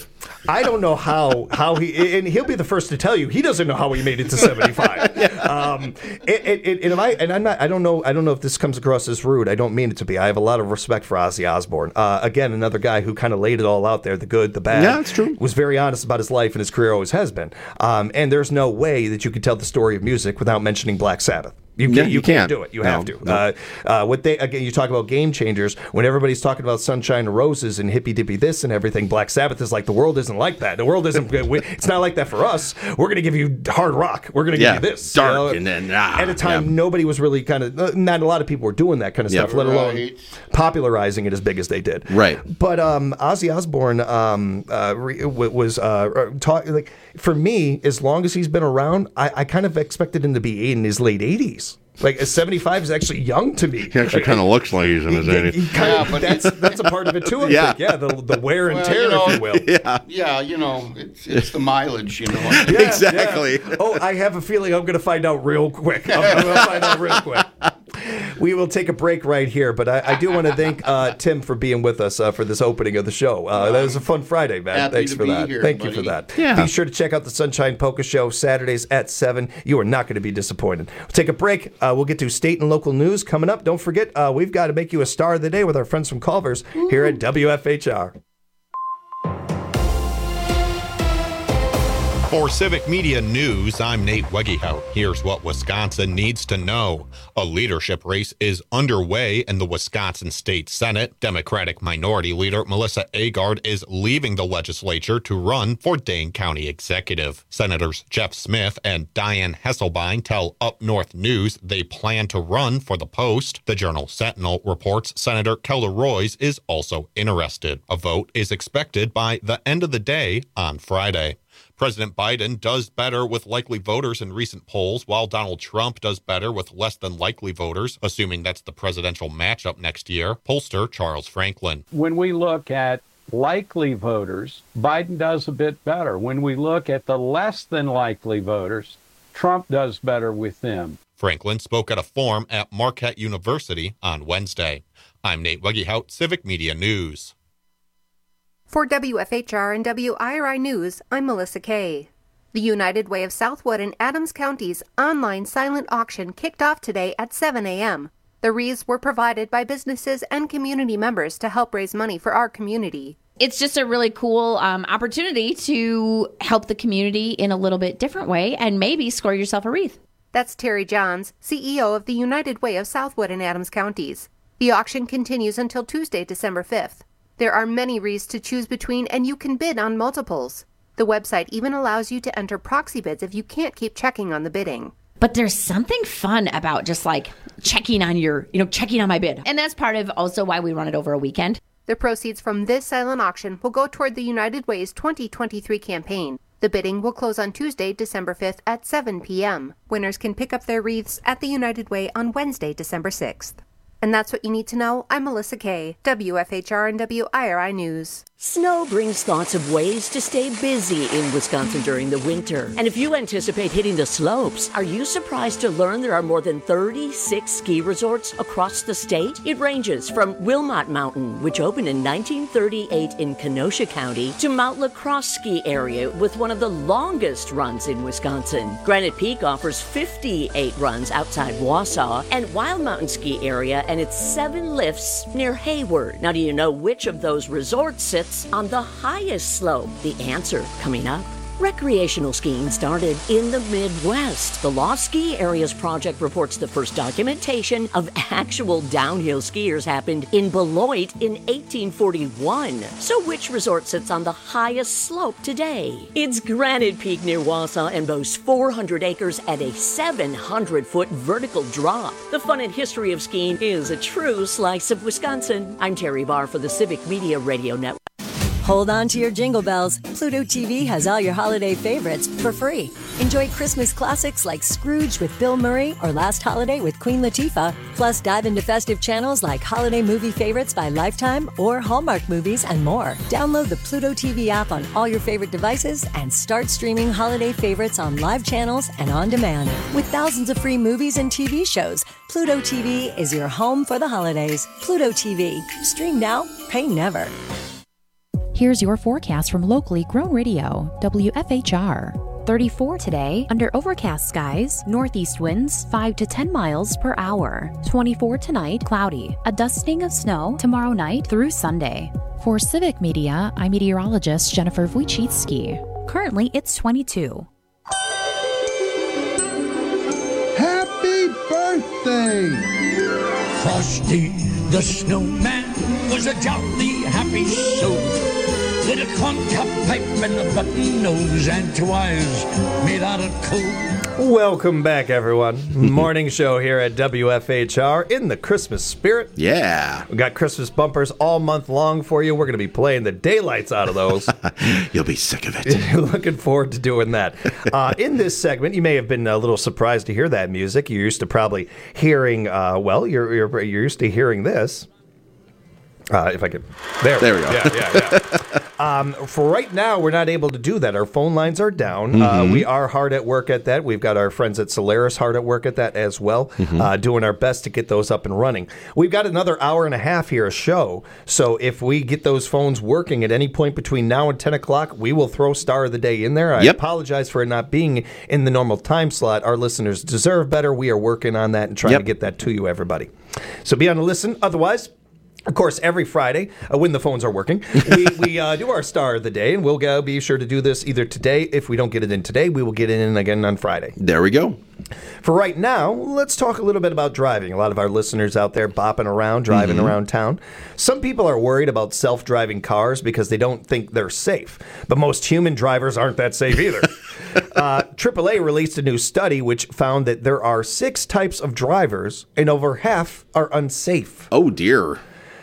I don't know how how he, and he'll be the first to tell you he doesn't know how he made it to seventy-five. yeah. um, it, it, it, and I and I'm not. I don't know. I don't know if this comes across as rude. I don't mean it to be. I have a lot of respect for Ozzy Osbourne. Uh, again, another guy who kind of laid it all out there, the good, the bad. Yeah, that's true. Was very honest about his life and his career always has been. Um, and there's no way that you could tell the story of music without mentioning Black Sabbath. You, Yeah, can't, you you can't can't. do it. You No, have to. no. Uh, uh, what they again? You talk about game changers. When everybody's talking about Sunshine and Roses and hippy dippy this and everything, Black Sabbath is like the world isn't like that. The world isn't. we- It's not like that for us. We're going to give you hard rock. We're going to Yeah, give you this. dark you know? and then, ah, at a time yeah. nobody was really kind of not a lot of people were doing that kind of Yeah. stuff. Let alone Right. popularizing it as big as they did. Right. But um, Ozzy Osbourne um, uh, re- w- was uh, talk, like for me. As long as he's been around, I, I kind of expected him to be in his late eighties. Like seventy-five is actually young to me. He actually kind of looks like he's in his He, eighties. he kind Yeah, of, but- that's that's a part of it too. I Yeah. think. yeah, the the wear and Well, tear, you know, if you will. Yeah. Yeah, you know, it's, it's the mileage, you know. Yeah, Exactly. yeah. Oh, I have a feeling I'm going to find out real quick. I'm going to find out real quick. We will take a break right here, but I, I do want to thank uh, Tim for being with us uh, for this opening of the show. Uh, that was a fun Friday, man. Happy Thanks to for be that. here, Thank you buddy. for that. Yeah. Be sure to check out the Sunshine Polka Show Saturdays at seven. You are not going to be disappointed. We'll take a break. Uh, we'll get to state and local news coming up. Don't forget, uh, we've got to make you a star of the day with our friends from Culver's here at W F H R. For Civic Media News, I'm Nate Wegehout. Here's what Wisconsin needs to know. A leadership race is underway in the Wisconsin State Senate. Democratic Minority Leader Melissa Agard is leaving the legislature to run for Dane County Executive. Senators Jeff Smith and Diane Hesselbein tell Up North News they plan to run for the post. The Journal Sentinel reports Senator Keller Royce is also interested. A vote is expected by the end of the day on Friday. President Biden does better with likely voters in recent polls, while Donald Trump does better with less than likely voters, assuming that's the presidential matchup next year. Pollster Charles Franklin. When we look at likely voters, Biden does a bit better. When we look at the less than likely voters, Trump does better with them. Franklin spoke at a forum at Marquette University on Wednesday. I'm Nate Wegehout, Civic Media News. For W F H R and W I R I News, I'm Melissa Kay. The United Way of Southwood and Adams County's online silent auction kicked off today at seven a.m. The wreaths were provided by businesses and community members to help raise money for our community. It's just a really cool um, opportunity to help the community in a little bit different way and maybe score yourself a wreath. That's Terry Johns, C E O of the United Way of Southwood and Adams Counties. The auction continues until Tuesday, December fifth. There are many wreaths to choose between, and you can bid on multiples. The website even allows you to enter proxy bids if you can't keep checking on the bidding. But there's something fun about just like checking on your, you know, checking on my bid. And that's part of also why we run it over a weekend. The proceeds from this silent auction will go toward the United Way's twenty twenty-three campaign. The bidding will close on Tuesday, December fifth at seven p.m. Winners can pick up their wreaths at the United Way on Wednesday, December sixth. And that's what you need to know. I'm Melissa Kay, W F H R and W I R I News. Snow brings thoughts of ways to stay busy in Wisconsin during the winter. And if you anticipate hitting the slopes, are you surprised to learn there are more than thirty-six ski resorts across the state? It ranges from Wilmot Mountain, which opened in nineteen thirty-eight in Kenosha County, to Mount La Crosse Ski Area with one of the longest runs in Wisconsin. Granite Peak offers fifty-eight runs outside Wausau, and Wild Mountain Ski Area and its seven lifts near Hayward. Now, do you know which of those resorts sits on the highest slope? The answer coming up. Recreational skiing started in the Midwest. The Lost Ski Areas Project reports the first documentation of actual downhill skiers happened in Beloit in eighteen forty-one. So which resort sits on the highest slope today? It's Granite Peak near Wausau and boasts four hundred acres and a seven hundred foot vertical drop. The fun and history of skiing is a true slice of Wisconsin. I'm Terry Barr for the Civic Media Radio Network. Hold on to your jingle bells. Pluto T V has all your holiday favorites for free. Enjoy Christmas classics like Scrooge with Bill Murray or Last Holiday with Queen Latifah. Plus, dive into festive channels like holiday movie favorites by Lifetime or Hallmark movies and more. Download the Pluto T V app on all your favorite devices and start streaming holiday favorites on live channels and on demand. With thousands of free movies and T V shows, Pluto T V is your home for the holidays. Pluto T V. Stream now, pay never. Here's your forecast from locally grown radio, W F H R. thirty-four today, under overcast skies, northeast winds five to ten miles per hour. twenty-four tonight, cloudy. A dusting of snow tomorrow night through Sunday. For Civic Media, I'm meteorologist Jennifer Wojcicki. Currently, it's twenty-two. Happy birthday! Frosty the Snowman was a jolly happy soul. With a corncob pipe and a button nose and two eyes made out of coal. Welcome back, everyone. Morning show here at W F H R in the Christmas spirit. Yeah. We got Christmas bumpers all month long for you. We're going to be playing the daylights out of those. You'll be sick of it. Looking forward to doing that. Uh, in this segment, you may have been a little surprised to hear that music. You're used to probably hearing, uh, well, you're, you're, you're used to hearing this. Uh, if I could. There, there we go. Yeah, yeah, yeah. um, for right now, we're not able to do that. Our phone lines are down. Mm-hmm. Uh, we are hard at work at that. We've got our friends at Solaris hard at work at that as well, Mm-hmm. uh, doing our best to get those up and running. We've got another hour and a half here, a show. So if we get those phones working at any point between now and ten o'clock, we will throw Star of the Day in there. I Yep. apologize for it not being in the normal time slot. Our listeners deserve better. We are working on that and trying Yep. to get that to you, everybody. So be on the listen. Otherwise, of course, every Friday, uh, when the phones are working, we, we uh, do our Star of the Day, and we'll uh, be sure to do this either today. If we don't get it in today, we will get it in again on Friday. There we go. For right now, let's talk a little bit about driving. A lot of our listeners out there bopping around, driving Mm-hmm. around town. Some people are worried about self-driving cars because they don't think they're safe. But most human drivers aren't that safe either. uh, triple A released a new study which found that there are six types of drivers, and over half are unsafe. Oh, dear.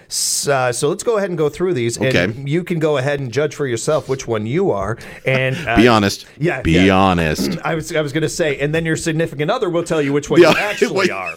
Uh, so let's go ahead and go through these, and Okay. you can go ahead and judge for yourself which one you are. And uh, Be honest. Yeah, Be yeah. honest. I was I was going to say, and then your significant other will tell you which one Yeah, you actually wait. are.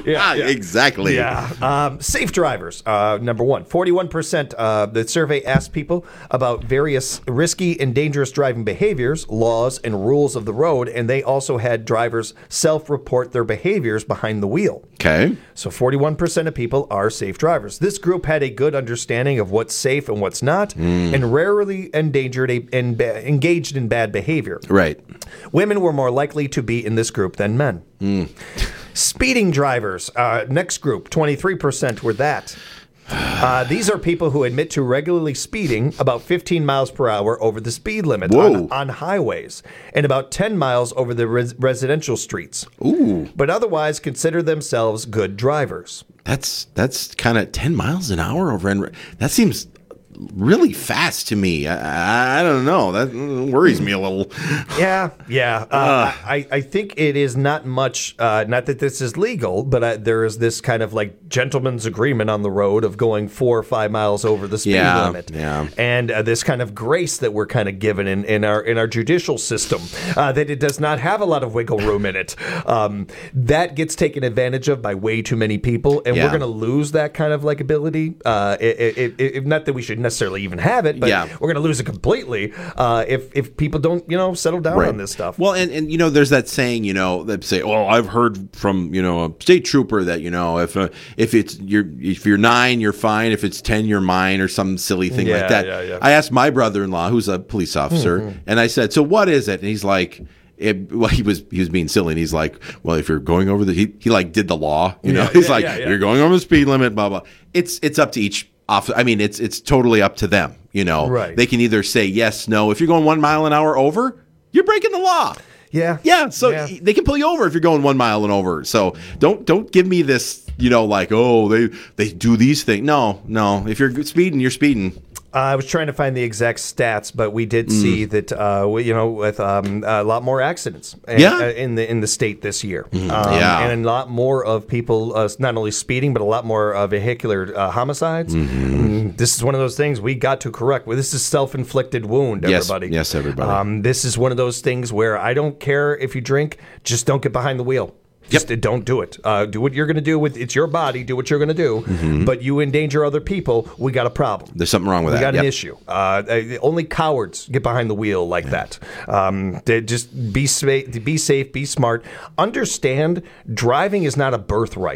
Exactly. Yeah. Um, safe drivers. Uh, number one, forty-one percent. Uh, the survey asked people about various risky and dangerous driving behaviors, laws, and rules of the road, and they also had drivers self-report their behaviors behind the wheel. Okay. So forty-one percent of people are safe drivers. This group had a good understanding of what's safe and what's not, Mm. and rarely endangered a, and ba- engaged in bad behavior. Right. Women were more likely to be in this group than men. Mm. Speeding drivers, uh, next group, twenty-three percent were that. Uh, these are people who admit to regularly speeding about fifteen miles per hour over the speed limit on, on highways and about ten miles over the res- residential streets. Ooh. But otherwise consider themselves good drivers. That's that's kind of ten miles an hour over, and that seems really fast to me. I, I don't know. That worries me a little. Yeah, yeah. Uh, I, I think it is not much, uh, not that this is legal, but uh, there is this kind of like gentleman's agreement on the road of going four or five miles over the speed Yeah, limit. yeah. And uh, this kind of grace that we're kind of given in, in our in our judicial system, uh, that it does not have a lot of wiggle room in it. Um, that gets taken advantage of by way too many people, and Yeah. we're going to lose that kind of like ability. Uh, it, it, it, not that we should necessarily even have it, but Yeah. we're going to lose it completely uh, if if people don't, you know, settle down Right. on this stuff. Well, and, and you know, there's that saying, you know, that say, "Oh, I've heard from you know a state trooper that you know if uh, if it's you're if you're nine, you're fine. If it's ten, you're mine," or some silly thing Yeah, like that. yeah, yeah. I asked my brother-in-law, who's a police officer, Mhm. and I said, "So what is it?" And he's like. It, well, he was he was being silly, and he's like, "Well, if you're going over the he, he like did the law, you know." Yeah, he's yeah, like, yeah, yeah. "You're going over the speed limit, blah blah." It's it's up to each officer. I mean, it's it's totally up to them. You know, Right. They can either say yes, no. If you're going one mile an hour over, you're breaking the law. Yeah, yeah. So Yeah. they can pull you over if you're going one mile and over. So don't don't give me this. You know, like oh they they do these things. No, no. If you're speeding, you're speeding. Uh, I was trying to find the exact stats, but we did see that uh, we, you know, with um, a lot more accidents in, Yeah. uh, in the in the state this year, um, yeah. and a lot more of people uh, not only speeding, but a lot more uh, vehicular uh, homicides. Mm, this is one of those things we got to correct. Well, this is self-inflicted wound, Yes, everybody. yes, everybody. Um, this is one of those things where I don't care if you drink, just don't get behind the wheel. Just uh, don't do it. Uh, do what you're going to do with it's your body. Do what you're going to do. Mhm. But you endanger other people. We got a problem. There's something wrong with We that. got an Yep. issue. Uh, uh, only cowards get behind the wheel like that. Um, they just be safe, be safe, be smart. Understand, driving is not a birthright.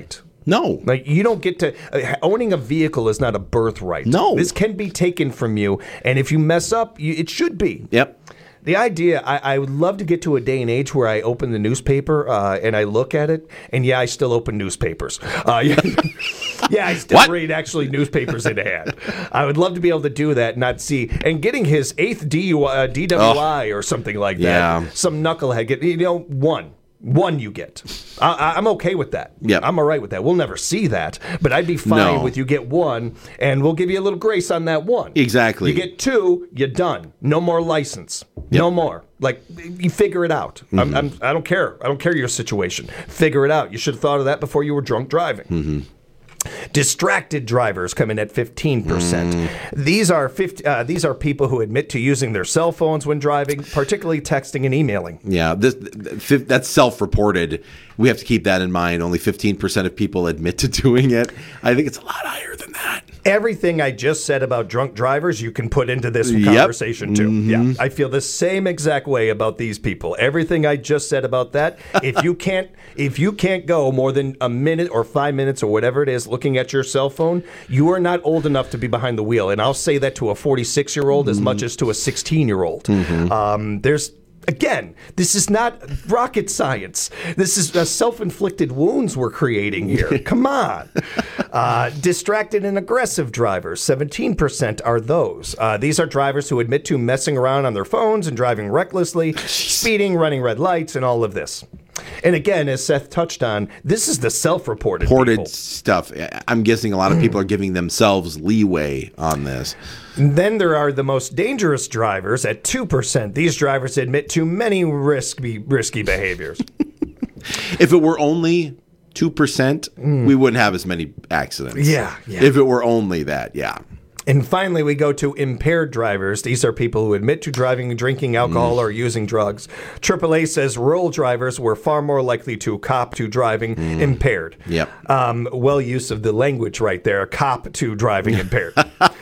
No. Like, you don't get to... Uh, owning a vehicle is not a birthright. No. This can be taken from you, and if you mess up, you, it should be. Yep. The idea, I, I would love to get to a day and age where I open the newspaper uh, and I look at it, and yeah, I still open newspapers. Uh, yeah, yeah, I still What? read actually newspapers in hand. I would love to be able to do that, and not see, and getting his eighth D U I, uh, D W I or something like that. Yeah. Some knucklehead get, you know, one. One you get. I, I- I'm okay with that. Yep. I'm all right with that. We'll never see that, but I'd be fine No. with you get one, and we'll give you a little grace on that one. Exactly. You get two, you're done. No more license. No more. Like, you figure it out. Mm-hmm. I'm, I'm, I don't care. I don't care your situation. Figure it out. You should have thought of that before you were drunk driving. Mm-hmm. Distracted drivers come in at fifteen percent. Mm. These are fifty, uh, these are people who admit to using their cell phones when driving, particularly texting and emailing. Yeah, this th- that's self-reported. We have to keep that in mind. Only fifteen percent of people admit to doing it. I think it's a lot higher than that. Everything I just said about drunk drivers, you can put into this Yep. conversation too. Mhm. Yeah, I feel the same exact way about these people. Everything I just said about that. If you can't, if you can't go more than a minute or five minutes or whatever it is, looking at your cell phone, you are not old enough to be behind the wheel. And I'll say that to a forty-six-year-old as much as to a sixteen-year-old. Mhm. Um, there's. Again, this is not rocket science. This is uh, self-inflicted wounds we're creating here. Come on. Uh, distracted and aggressive drivers, seventeen percent are those. Uh, these are drivers who admit to messing around on their phones and driving recklessly, speeding, running red lights, and all of this. And again, as Seth touched on, this is the self-reported Reported people. stuff. I'm guessing a lot of people are giving themselves leeway on this. Then there are the most dangerous drivers at two percent. These drivers admit to many risky, risky behaviors. If it were only two percent, we wouldn't have as many accidents. Yeah, yeah. If it were only that, yeah. And finally, we go to impaired drivers. These are people who admit to driving, drinking alcohol, Mm. or using drugs. triple A says rural drivers were far more likely to cop to driving Mm. impaired. Yep. Um, well use of the language right there. Cop to driving impaired.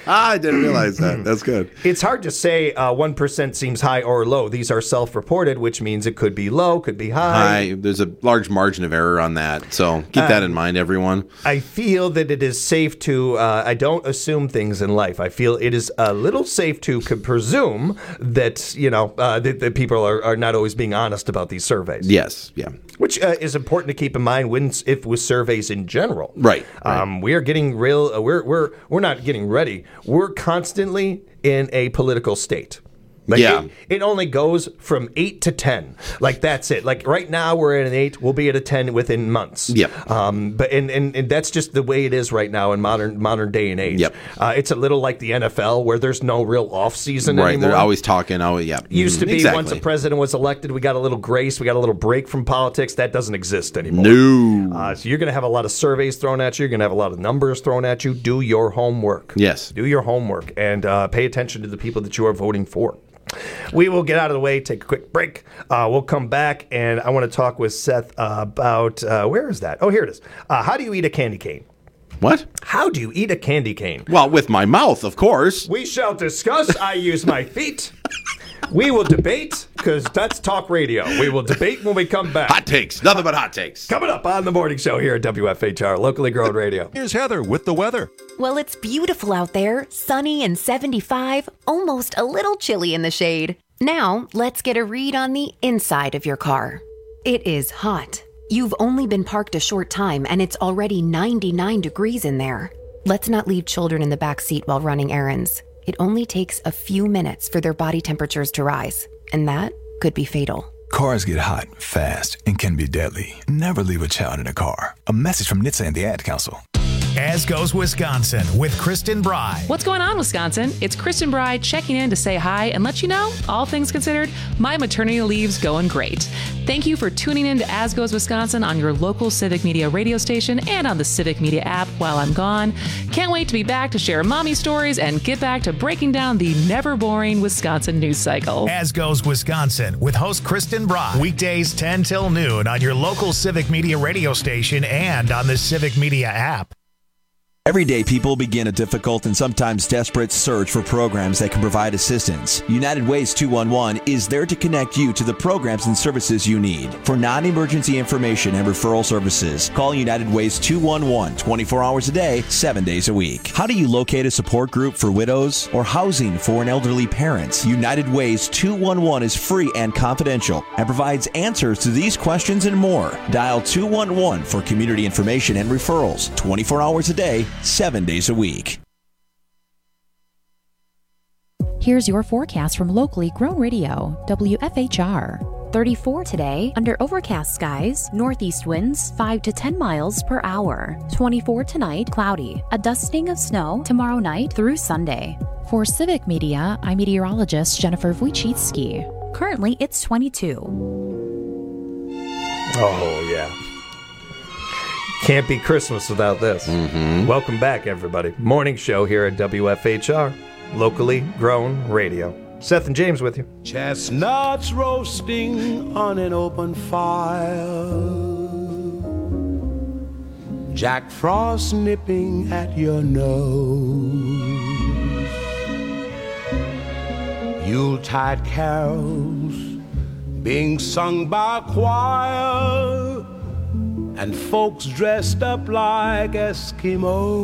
I didn't realize that. That's good. It's hard to say uh, one percent seems high or low. These are self-reported, which means it could be low, could be high. Hi. There's a large margin of error on that. So keep that in mind, everyone. I feel that it is safe to, uh, I don't assume things in life. I feel it is a little safe to c- presume that, you know, uh, that, that people are, are not always being honest about these surveys. Yes. Yeah. Which uh, is important to keep in mind when, if with surveys in general. Right. Um, we are getting real, uh, we're, we're, we're not getting ready. We're constantly in a political state. Like Yeah. It, it only goes from eight to ten. Like, that's it. Like, right now we're at an eight. We'll be at a ten within months. Yep. Um, but and, and, and that's just the way it is right now in modern modern day and age. Yep. Uh, it's a little like the N F L where there's no real off season Right. anymore. They're always talking. Oh, yeah. Used to Mhm. be Exactly. once a president was elected, we got a little grace, we got a little break from politics. That doesn't exist anymore. No. Uh, so you're going to have a lot of surveys thrown at you. You're going to have a lot of numbers thrown at you. Do your homework. Yes. Do your homework and uh, pay attention to the people that you are voting for. We will get out of the way, take a quick break. Uh, we'll come back, and I want to talk with Seth uh, about uh, where is that? Oh, here it is. Uh, how do you eat a candy cane? What? How do you eat a candy cane? Well, with my mouth, of course. We shall discuss. I use my feet. We will debate, because that's talk radio. We will debate when we come back. Hot takes. Nothing but hot takes. Coming up on the morning show here at W F H R, locally grown radio. Here's Heather with the weather. Well, it's beautiful out there, sunny and seventy-five, almost a little chilly in the shade. Now, let's get a read on the inside of your car. It is hot. You've only been parked a short time and it's already ninety-nine degrees in there. Let's not leave children in the back seat while running errands. It only takes a few minutes for their body temperatures to rise, and that could be fatal. Cars get hot, fast, and can be deadly. Never leave a child in a car. A message from N H T S A and the Ad Council. As Goes Wisconsin with Kristen Bry. What's going on, Wisconsin? It's Kristen Bry checking in to say hi and let you know, all things considered, my maternity leave's going great. Thank you for tuning in to As Goes Wisconsin on your local Civic Media radio station and on the Civic Media app while I'm gone. Can't wait to be back to share mommy stories and get back to breaking down the never boring Wisconsin news cycle. As Goes Wisconsin with host Kristen Bry. Weekdays ten till noon on your local Civic Media radio station and on the Civic Media app. Everyday people begin a difficult and sometimes desperate search for programs that can provide assistance. United Ways two one one is there to connect you to the programs and services you need. For non-emergency information and referral services, call United Ways two one one twenty-four hours a day, seven days a week. How do you locate a support group for widows or housing for an elderly parent? United Ways two one one is free and confidential and provides answers to these questions and more. Dial two one one for community information and referrals, twenty-four hours a day, seven days a week. Here's your forecast from locally grown radio, W F H R. thirty-four today, under overcast skies, northeast winds five to ten miles per hour. twenty-four tonight, cloudy. A dusting of snow tomorrow night through Sunday. For Civic Media, I'm meteorologist Jennifer Wojcicki. Currently, it's twenty-two. Oh, yeah. Can't be Christmas without this. Mm-hmm. Welcome back, everybody. Morning show here at W F H R, locally grown radio. Seth and James with you. Chestnuts roasting on an open fire. Jack Frost nipping at your nose. Yuletide carols being sung by a choir. And folks dressed up like Eskimos.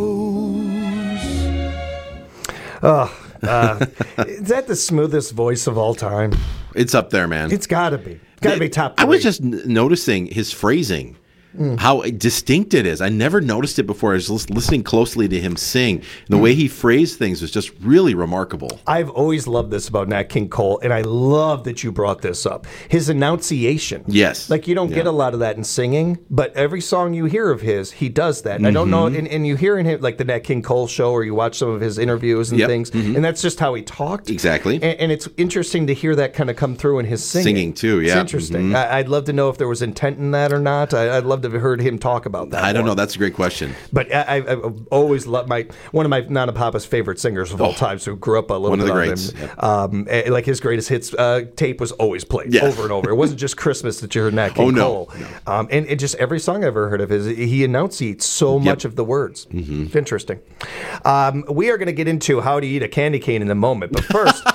Oh, uh, is that the smoothest voice of all time? It's up there, man. It's got to be. It's got to be top three. I was just n- noticing his phrasing. Mm. How distinct it is. I never noticed it before. I was lis- listening closely to him sing. And the mm. way he phrased things was just really remarkable. I've always loved this about Nat King Cole, and I love that you brought this up. His enunciation. Yes. Like, you don't yeah. get a lot of that in singing, but every song you hear of his, he does that. And mm-hmm. I don't know, and, and you hear in him, like the Nat King Cole show, or you watch some of his interviews and yep. things, mm-hmm. and that's just how he talked. Exactly. And, and it's interesting to hear that kind of come through in his singing. Singing, too, yeah. It's interesting. Mm-hmm. I, I'd love to know if there was intent in that or not. I, I'd love to have heard him talk about that. I don't more. know. That's a great question. But I, I, I've always loved my one of my Nana Papa's favorite singers of oh, all time. So grew up a little one bit of the on greats. him. Yep. Um, like his greatest hits uh, tape was always played yeah. over and over. It wasn't just Christmas that you heard Nat King oh, no. Cole. No. Um, and, and just every song I ever heard of his, he enunciates so yep. much of the words. Mm-hmm. It's interesting. Um, we are going to get into how to eat a candy cane in a moment, but first.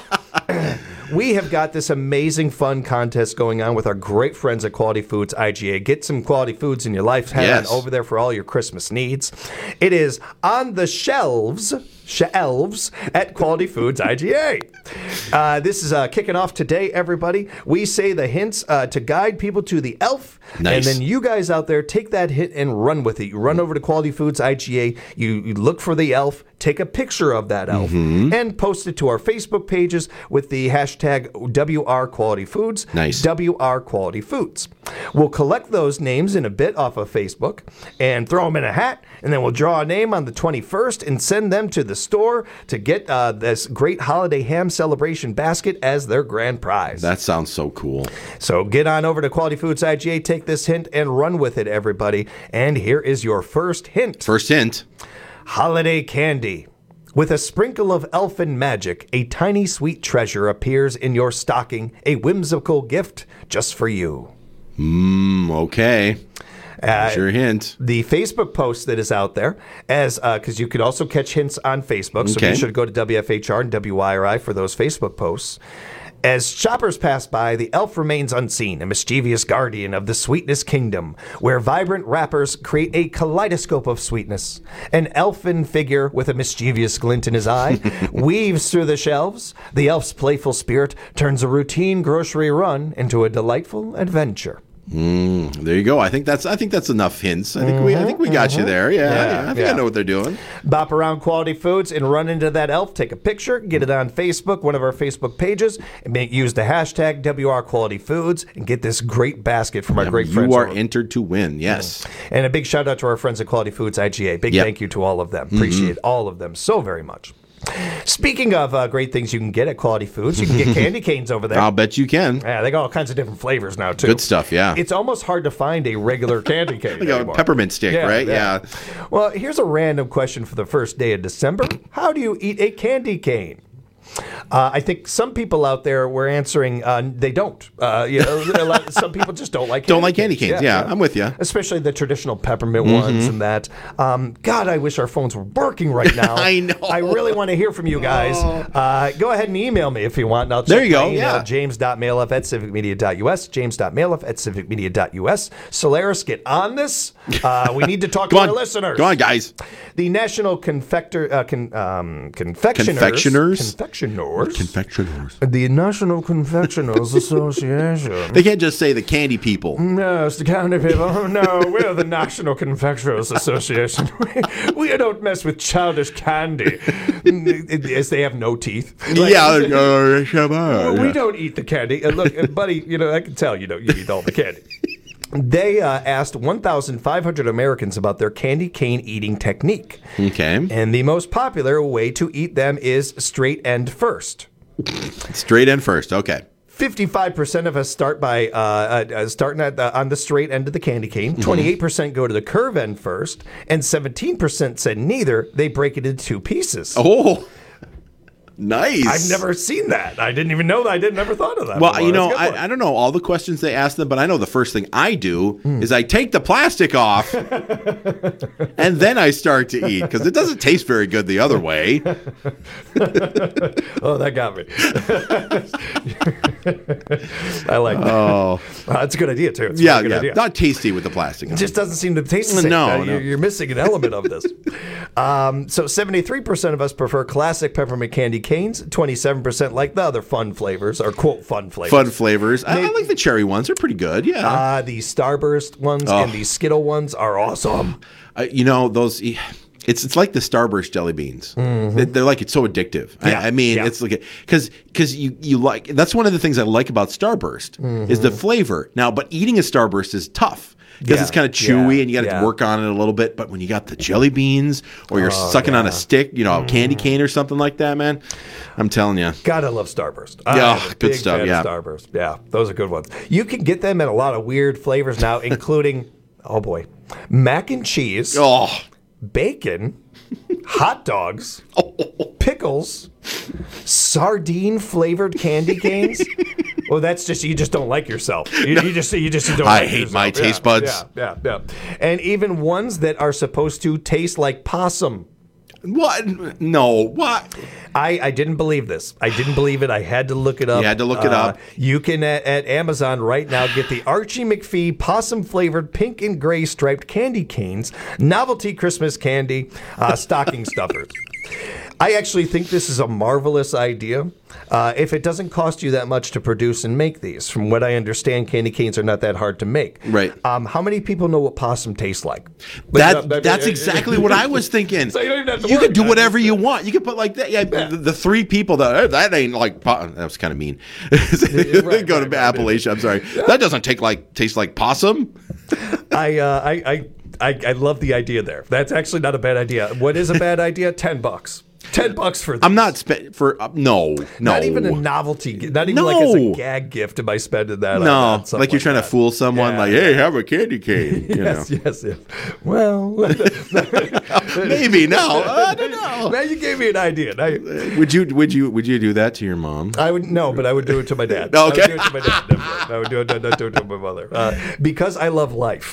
We have got this amazing fun contest going on with our great friends at Quality Foods I G A. Get some quality foods in your life. Head yes. on over there for all your Christmas needs. It is on the shelves, shelves at Quality Foods I G A. Uh, this is uh, kicking off today, everybody. We say the hints uh, to guide people to the elf. Nice. And then you guys out there take that hint and run with it. You run over to Quality Foods I G A. You, you look for the elf. Take a picture of that elf mm-hmm. and post it to our Facebook pages with the hashtag W R Quality Foods. Nice. W R Quality Foods. We'll collect those names in a bit off of Facebook and throw them in a hat, and then we'll draw a name on the twenty-first and send them to the store to get uh, this great holiday ham celebration basket as their grand prize. That sounds so cool. So get on over to Quality Foods I G A, take this hint, and run with it, everybody. And here is your first hint. First hint. Holiday candy. With a sprinkle of elfin magic, a tiny sweet treasure appears in your stocking, a whimsical gift just for you. Mmm, okay. Uh, sure hint. The Facebook post that is out there, as because uh, you could also catch hints on Facebook, so okay. be sure to go to W F H R and W I R I for those Facebook posts. As shoppers pass by, the elf remains unseen, a mischievous guardian of the sweetness kingdom, where vibrant wrappers create a kaleidoscope of sweetness. An elfin figure with a mischievous glint in his eye weaves through the shelves. The elf's playful spirit turns a routine grocery run into a delightful adventure. Mm, there you go. I think that's I think that's enough hints. I think mm-hmm, we I think we got mm-hmm. you there. Yeah, yeah, yeah. I think yeah. I know what they're doing. Bop around Quality Foods and run into that elf. Take a picture, get it on Facebook, one of our Facebook pages, and make, use the hashtag W R Quality Foods and get this great basket from our yeah, great you friends. You are over. entered to win. Yes. Mm-hmm. And a big shout out to our friends at Quality Foods I G A. Big yep. thank you to all of them. Appreciate mm-hmm. all of them so very much. Speaking of uh, great things you can get at Quality Foods, you can get candy canes over there. I'll bet you can. Yeah, they got all kinds of different flavors now, too. Good stuff, yeah. It's almost hard to find a regular candy cane Like a peppermint stick, yeah, right? Yeah. yeah. Well, here's a random question for the first day of December. How do you eat a candy cane? Uh, I think some people out there were answering uh, they don't. Uh, you know, a lot- some people just don't like candy Don't like candy canes. Yeah, I'm with you. Especially the traditional peppermint Mhm. ones and that. Um, God, I wish our phones were working right now. I know. I really want to hear from you guys. Uh, go ahead and email me if you want. And I'll check There you my go, email, yeah. james.mailup at civicmedia.us, james.mailup at civicmedia.us. Solaris, get on this. Uh, we need to talk to Go on. our listeners. Go on, guys. The National Confector, uh, con, um, Confectioners. Confectioners? Confectioners. Confectioners. The National Confectioners Association. They can't just say the candy people. No, it's the candy people. Oh, no, we're the National Confectioners Association. We, we don't mess with childish candy. As they have no teeth. Like, yeah. uh, come on. well, we don't eat the candy. And look, and buddy, you know, I can tell you don't you eat all the candy. They uh, asked one thousand five hundred Americans about their candy cane eating technique. Okay. And the most popular way to eat them is straight end first. Straight end first. Okay. fifty-five percent of us start by uh, uh, starting at the, on the straight end of the candy cane. Mhm. twenty-eight percent go to the curve end first. And seventeen percent said neither. They break it into two pieces. Oh, nice. I've never seen that. I didn't even know that. I didn't never thought of that. Well, before. you know, That's a good one. I, I don't know all the questions they ask them, but I know the first thing I do is I take the plastic off and then I start to eat because it doesn't taste very good the other way. Oh, that got me. I like that. Oh. Uh, that's a good idea, too. It's a yeah, really good yeah. idea. Not tasty with the plastic on. It just doesn't seem to taste the same. No, Uh, no. You're, you're missing an element of this. Um, so seventy-three percent of us prefer classic peppermint candy canes. twenty-seven percent like the other fun flavors, or quote, fun flavors. Fun flavors. I, I like the cherry ones. They're pretty good. Yeah. Uh, the Starburst ones Oh. and the Skittle ones are awesome. Uh, you know, those. It's it's like the Starburst jelly beans. Mhm. They- They're like it's so addictive. Yeah, I, I mean, yeah. it's like because because you you like that's one of the things I like about Starburst is the flavor. Now, but eating a Starburst is tough. Because Yeah, it's kind of chewy yeah, and you got to yeah. work on it a little bit. But when you got the jelly beans or you're Oh, sucking on a yeah. stick, you know, a candy cane or something like that, man, I'm telling you. God, I love Starburst. Yeah, I'm a good big stuff, fan yeah. of Starburst. Yeah, those are good ones. You can get them in a lot of weird flavors now, including, oh boy, mac and cheese, oh. bacon, hot dogs, pickles, sardine flavored candy canes. Well, that's just you just don't like yourself. You, you just you just don't. I like hate yourself. my Yeah, taste buds. Yeah, yeah, yeah. And even ones that are supposed to taste like possum. What? No. What? I, I didn't believe this. I didn't believe it. I had to look it up. You had to look it up. You can at, at Amazon right now get the Archie McPhee possum flavored pink and gray striped candy canes, novelty Christmas candy, uh, stocking stuffers. I actually think this is a marvelous idea. Uh, if it doesn't cost you that much to produce and make these, from what I understand, candy canes are not that hard to make. Right. Um, how many people know what possum tastes like? That, Like, that's exactly what I was thinking. So you don't even have to you worry could do about it. whatever you want. You could put like that. Yeah, The, the three people that "Hey, that ain't like po-" that was kind of mean. right, Go right, to right. Appalachia. I'm sorry. That doesn't take like taste like possum. I, uh, I, I, I, I love the idea there. That's actually not a bad idea. What is a bad idea? Ten bucks. Ten bucks for this. I'm not spend for uh, no no. Not even a novelty. gi- Not even No. like as a gag gift. Am I spending that? No, on, on something like you're trying that. to fool someone. Yeah, like, yeah. hey, have a candy cane. You Yes, know. yes, yes. Well, Maybe no. I don't know. now you gave me an idea. Now you, Would you would you would you do that to your mom? I would no, but I would do it to my dad. Okay. I would do it to my dad. Definitely. I would do it, not do it to my mother uh, because I love life.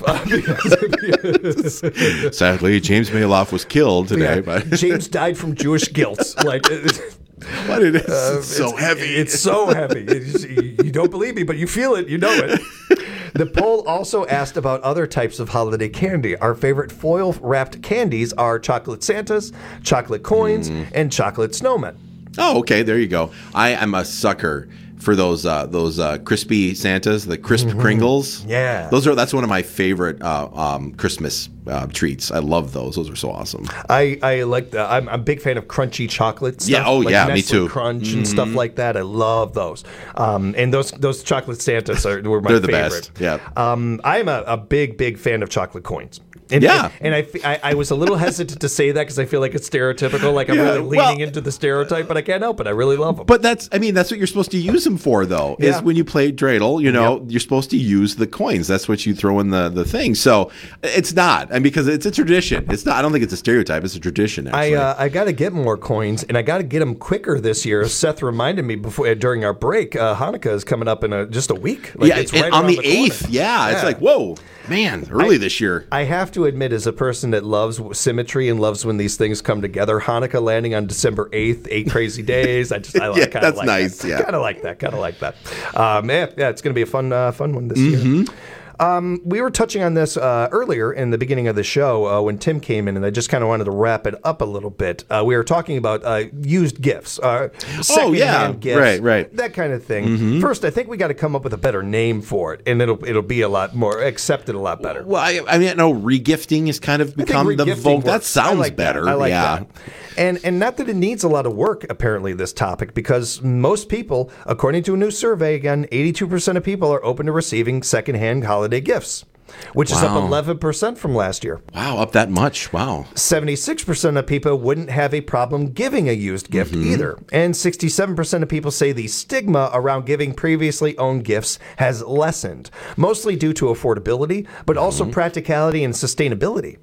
Sadly, James Maloff was killed today. Yeah, But James died from Jewish guilt. Like. what it is Uh, it's so it's, heavy. It's so heavy. It's- you you don't believe me, but you feel it. You know it. The poll also asked about other types of holiday candy. Our favorite foil-wrapped candies are chocolate Santas, chocolate coins, Mm. and chocolate snowmen. Oh, okay. There you go. I am a sucker for those uh, those uh, crispy Santas, the crisp Pringles. Yeah. Those are that's one of my favorite uh, um, Christmas uh, treats. I love those. Those are so awesome. I, I like the. I'm, I'm a big fan of crunchy chocolate stuff. Yeah, oh, like yeah, me Nestle too. Crunch and stuff Mhm. like that. I love those. Um, and those those chocolate Santas are were my They're the favorite. best. Yeah. Um, I'm a, a big big fan of chocolate coins. And, Yeah. And, and I, f- I, I was a little hesitant to say that because I feel like it's stereotypical, like I'm Yeah, really leaning well- into the stereotype, but I can't help it. I really love them. But that's, I mean, that's what you're supposed to use them for, though, Yeah. is when you play dreidel, you know, you're supposed to use the coins. That's what you throw in the, the thing. So it's not, and because it's a tradition. It's not, I don't think it's a stereotype. It's a tradition, I actually. uh, I got to get more coins, and I got to get them quicker this year. Seth reminded me before during our break. Uh, Hanukkah is coming up in a, just a week. Like, yeah, it's and right on around the the corner. eighth, yeah, it's Yeah. like, whoa, man, early I- this year. I have to admit, as a person that loves symmetry and loves when these things come together, Hanukkah landing on December eighth, eight crazy days. I just, I Yeah, kind of that's like nice, that. yeah. Kind of like that. Kind of like that. Um, yeah, yeah, it's going to be a fun, uh, fun one this Mm-hmm. year. Um, we were touching on this uh, earlier in the beginning of the show uh, when Tim came in, and I just kind of wanted to wrap it up a little bit. Uh, we were talking about uh, used gifts, uh, secondhand yeah. gifts, Right, right. that kind of thing. Mhm. First, I think we got to come up with a better name for it, and it'll it'll be a lot more accepted, a lot better. Well, I, I mean, I know regifting has kind of I think become the regifting vogue. That works. I sounds like that. better. I like yeah. that. And and not that it needs a lot of work, apparently, this topic, because most people, according to a new survey, again, eighty-two percent of people are open to receiving secondhand holiday gifts, which is up Wow. eleven percent from last year. Wow, up that much. Wow. seventy-six percent of people wouldn't have a problem giving a used gift Mm-hmm. either. And sixty-seven percent of people say the stigma around giving previously owned gifts has lessened, mostly due to affordability, but also Mm-hmm. practicality and sustainability.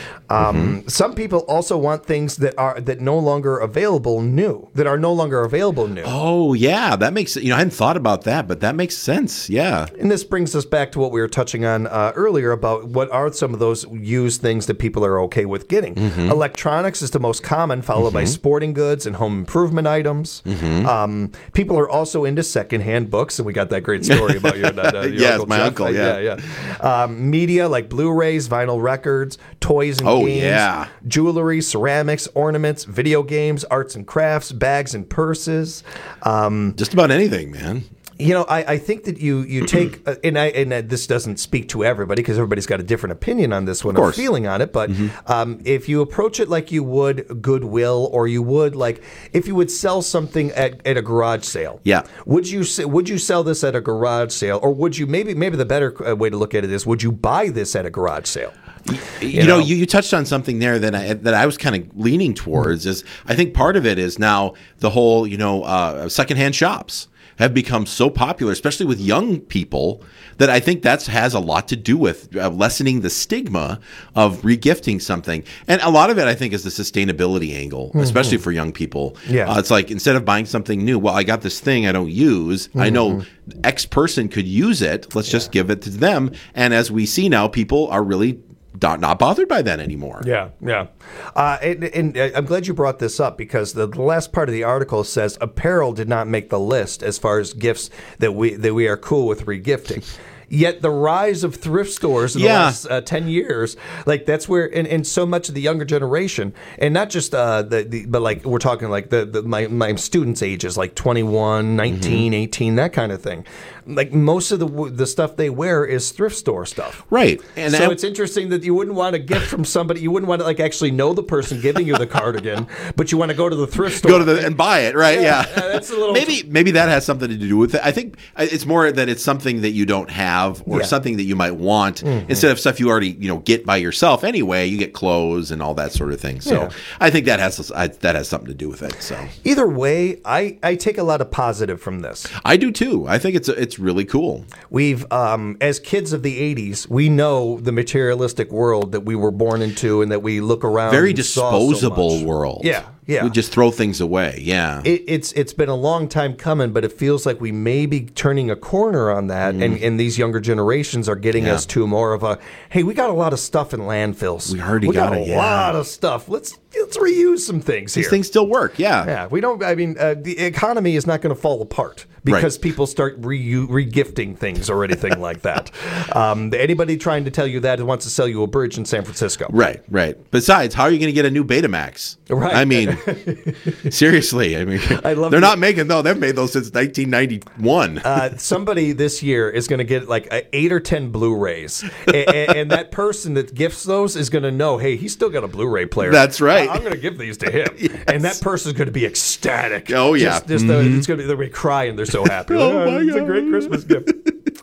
Um, Mm-hmm. Some people also want things that are that no longer available new, that are no longer available new. Oh, yeah. That makes, you know, I hadn't thought about that, but that makes sense. Yeah. And this brings us back to what we were touching on uh, earlier about what are some of those used things that people are okay with getting. Mhm. Electronics is the most common, followed by Mhm. sporting goods and home improvement items. Mhm. Um, people are also into secondhand books, and we got that great story about your, uh, your Yes, uncle my Jeff. uncle, yeah. yeah, yeah. Um, media like Blu-rays, vinyl records, toys and Oh, games, yeah. jewelry, ceramics, ornaments, video games, arts and crafts, bags and purses. Um, Just about anything, man. You know, I, I think that you you take, uh, and I and uh, this doesn't speak to everybody because everybody's got a different opinion on this one, Of or course. feeling on it. But um, if you approach it like you would Goodwill, or you would like if you would sell something at, at a garage sale, Yeah. would you s- would you sell this at a garage sale, or would you maybe maybe the better uh, way to look at it is would you buy this at a garage sale? You, know, you, you touched on something there that I that I was kind of leaning towards. Is I think part of it is now the whole you know uh, secondhand shops have become so popular, especially with young people, that I think that has a lot to do with uh, lessening the stigma of regifting something. And a lot of it, I think, is the sustainability angle, especially for young people. Yeah. Uh, it's like instead of buying something new, well, I got this thing I don't use. I know X person could use it. Let's just give it to them. And as we see now, people are really not, not bothered by that anymore. Yeah, yeah. Uh, and, and uh, I'm glad you brought this up because the, the last part of the article says apparel did not make the list as far as gifts that we that we are cool with regifting. Yet the rise of thrift stores in the Yeah. last uh, ten years, like that's where, and, and so much of the younger generation, and not just uh, the, the, but like we're talking like the, the my, my students' ages, like twenty-one, nineteen, Mm-hmm. eighteen, that kind of thing. Like most of the the stuff they wear is thrift store stuff. Right. And so I- it's interesting that you wouldn't want to gift from somebody, you wouldn't want to like actually know the person giving you the cardigan, but you want to go to the thrift store. Go to the and buy it, right? Yeah. Yeah, that's a little maybe maybe that has something to do with it. I think it's more that it's something that you don't have or Yeah. something that you might want Mhm. instead of stuff you already you know get by yourself anyway. You get clothes and all that sort of thing. So Yeah. I think that has I, that has something to do with it. So Either way, I, I take a lot of positive from this. I do too. I think it's it's really cool. We've, um, as kids of the eighties, we know the materialistic world that we were born into and that we look around. Very and saw so disposable much. world. Yeah, yeah. We just throw things away. Yeah. It, it's it's been a long time coming, but it feels like we may be turning a corner on that, and, and these younger generations are getting Mm. Yeah. us to more of a, hey, we got a lot of stuff in landfills. We already we got, got a it, yeah. lot of stuff. Let's let's reuse some things These here. things still work. Yeah. Yeah, we don't. I mean, uh, the economy is not going to fall apart because people start re- regifting things or anything like that. Um, anybody trying to tell you that wants to sell you a bridge in San Francisco. Right, right. Besides, how are you going to get a new Betamax? Right. I mean, seriously. I mean, I love they're the- not making. No, they've made those since nineteen ninety-one. Uh, somebody this year is going to get like a eight or ten Blu-rays, and, and that person that gifts those is going to know, hey, he's still got a Blu-ray player. That's right. I- I'm going to give these to him, and that person's going to be ecstatic. Oh, yeah. just, just uh, Mhm. it's going to be they're gonna be crying. They're so happy. Oh, Uh, my it's a God. great Christmas gift.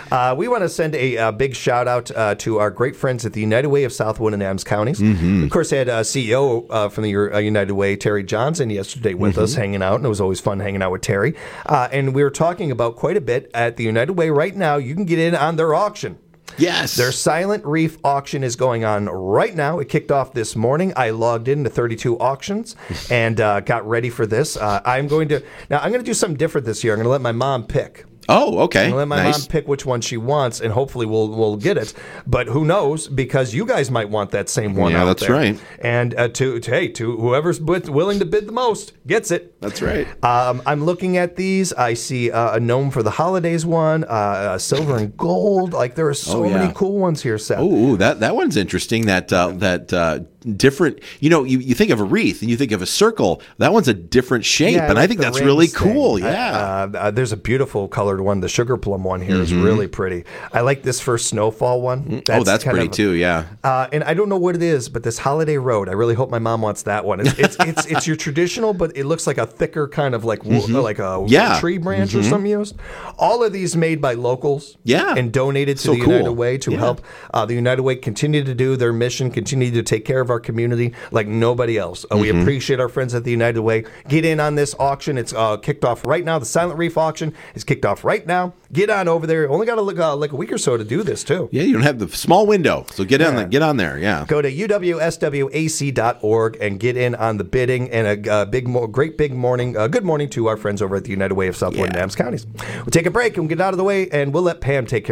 Uh, we want to send a, uh big shout out uh, to our great friends at the United Way of Southwood and Adams counties. Mm-hmm. Of course, I had uh, C E O uh, from the uh, United Way, Terry Johnson, yesterday with Mm-hmm. us hanging out, and it was always fun hanging out with Terry. Uh, and we were talking about quite a bit at the United Way right now. You can get in on their auction. Yes. Their Silent Reef auction is going on right now. It kicked off this morning. I logged into thirty-two auctions and uh, got ready for this. Uh, I'm going to now. I'm going to do something different this year. I'm going to let my mom pick. Oh, okay. I'm gonna let my Nice. mom pick which one she wants, and hopefully we'll we'll get it. But who knows? Because you guys might want that same one. Yeah, out that's there. right. And uh, to, to hey, to whoever's bid, willing to bid the most gets it. That's right. Um, I'm looking at these. I see uh, a gnome for the holidays one, uh, a silver and gold. Like there are so Oh, yeah. many cool ones here, Seth. Oh, that that one's interesting. That uh, that uh, different. You know, you, you think of a wreath and you think of a circle. That one's a different shape, Yeah, and I like think the that's really rings thing. cool. I- Yeah. uh, uh, there's a beautiful colored one. The sugar plum one here is Mhm. really pretty. I like this first snowfall one. oh, that's kind pretty of- too. Yeah. Uh, and I don't know what it is, but this Holiday Road, I really hope my mom wants that one. It's it's it's, it's your traditional, but it looks like a thicker kind of like wo- Mhm. like a Yeah. tree branch or Mhm. something used. All of these made by locals. Yeah. And donated to So the United cool. Way to Yeah. help uh, the United Way continue to do their mission, continue to take care of our community like nobody else. Uh, we Mhm. appreciate our friends at the United Way. Get in on this auction. It's uh, kicked off right now. The Silent Reef auction is kicked off right now. Get on over there. Only got to look uh, like a week or so to do this too. Yeah, you don't have the small window, so get on Yeah. the, get on there. Yeah. Go to U W S W A C dot org and get in on the bidding. And a uh, big, mo- great big morning, uh, good morning to our friends over at the United Way of Southwood and Adams counties. We'll take a break and we'll get out of the way, and we'll let Pam take care.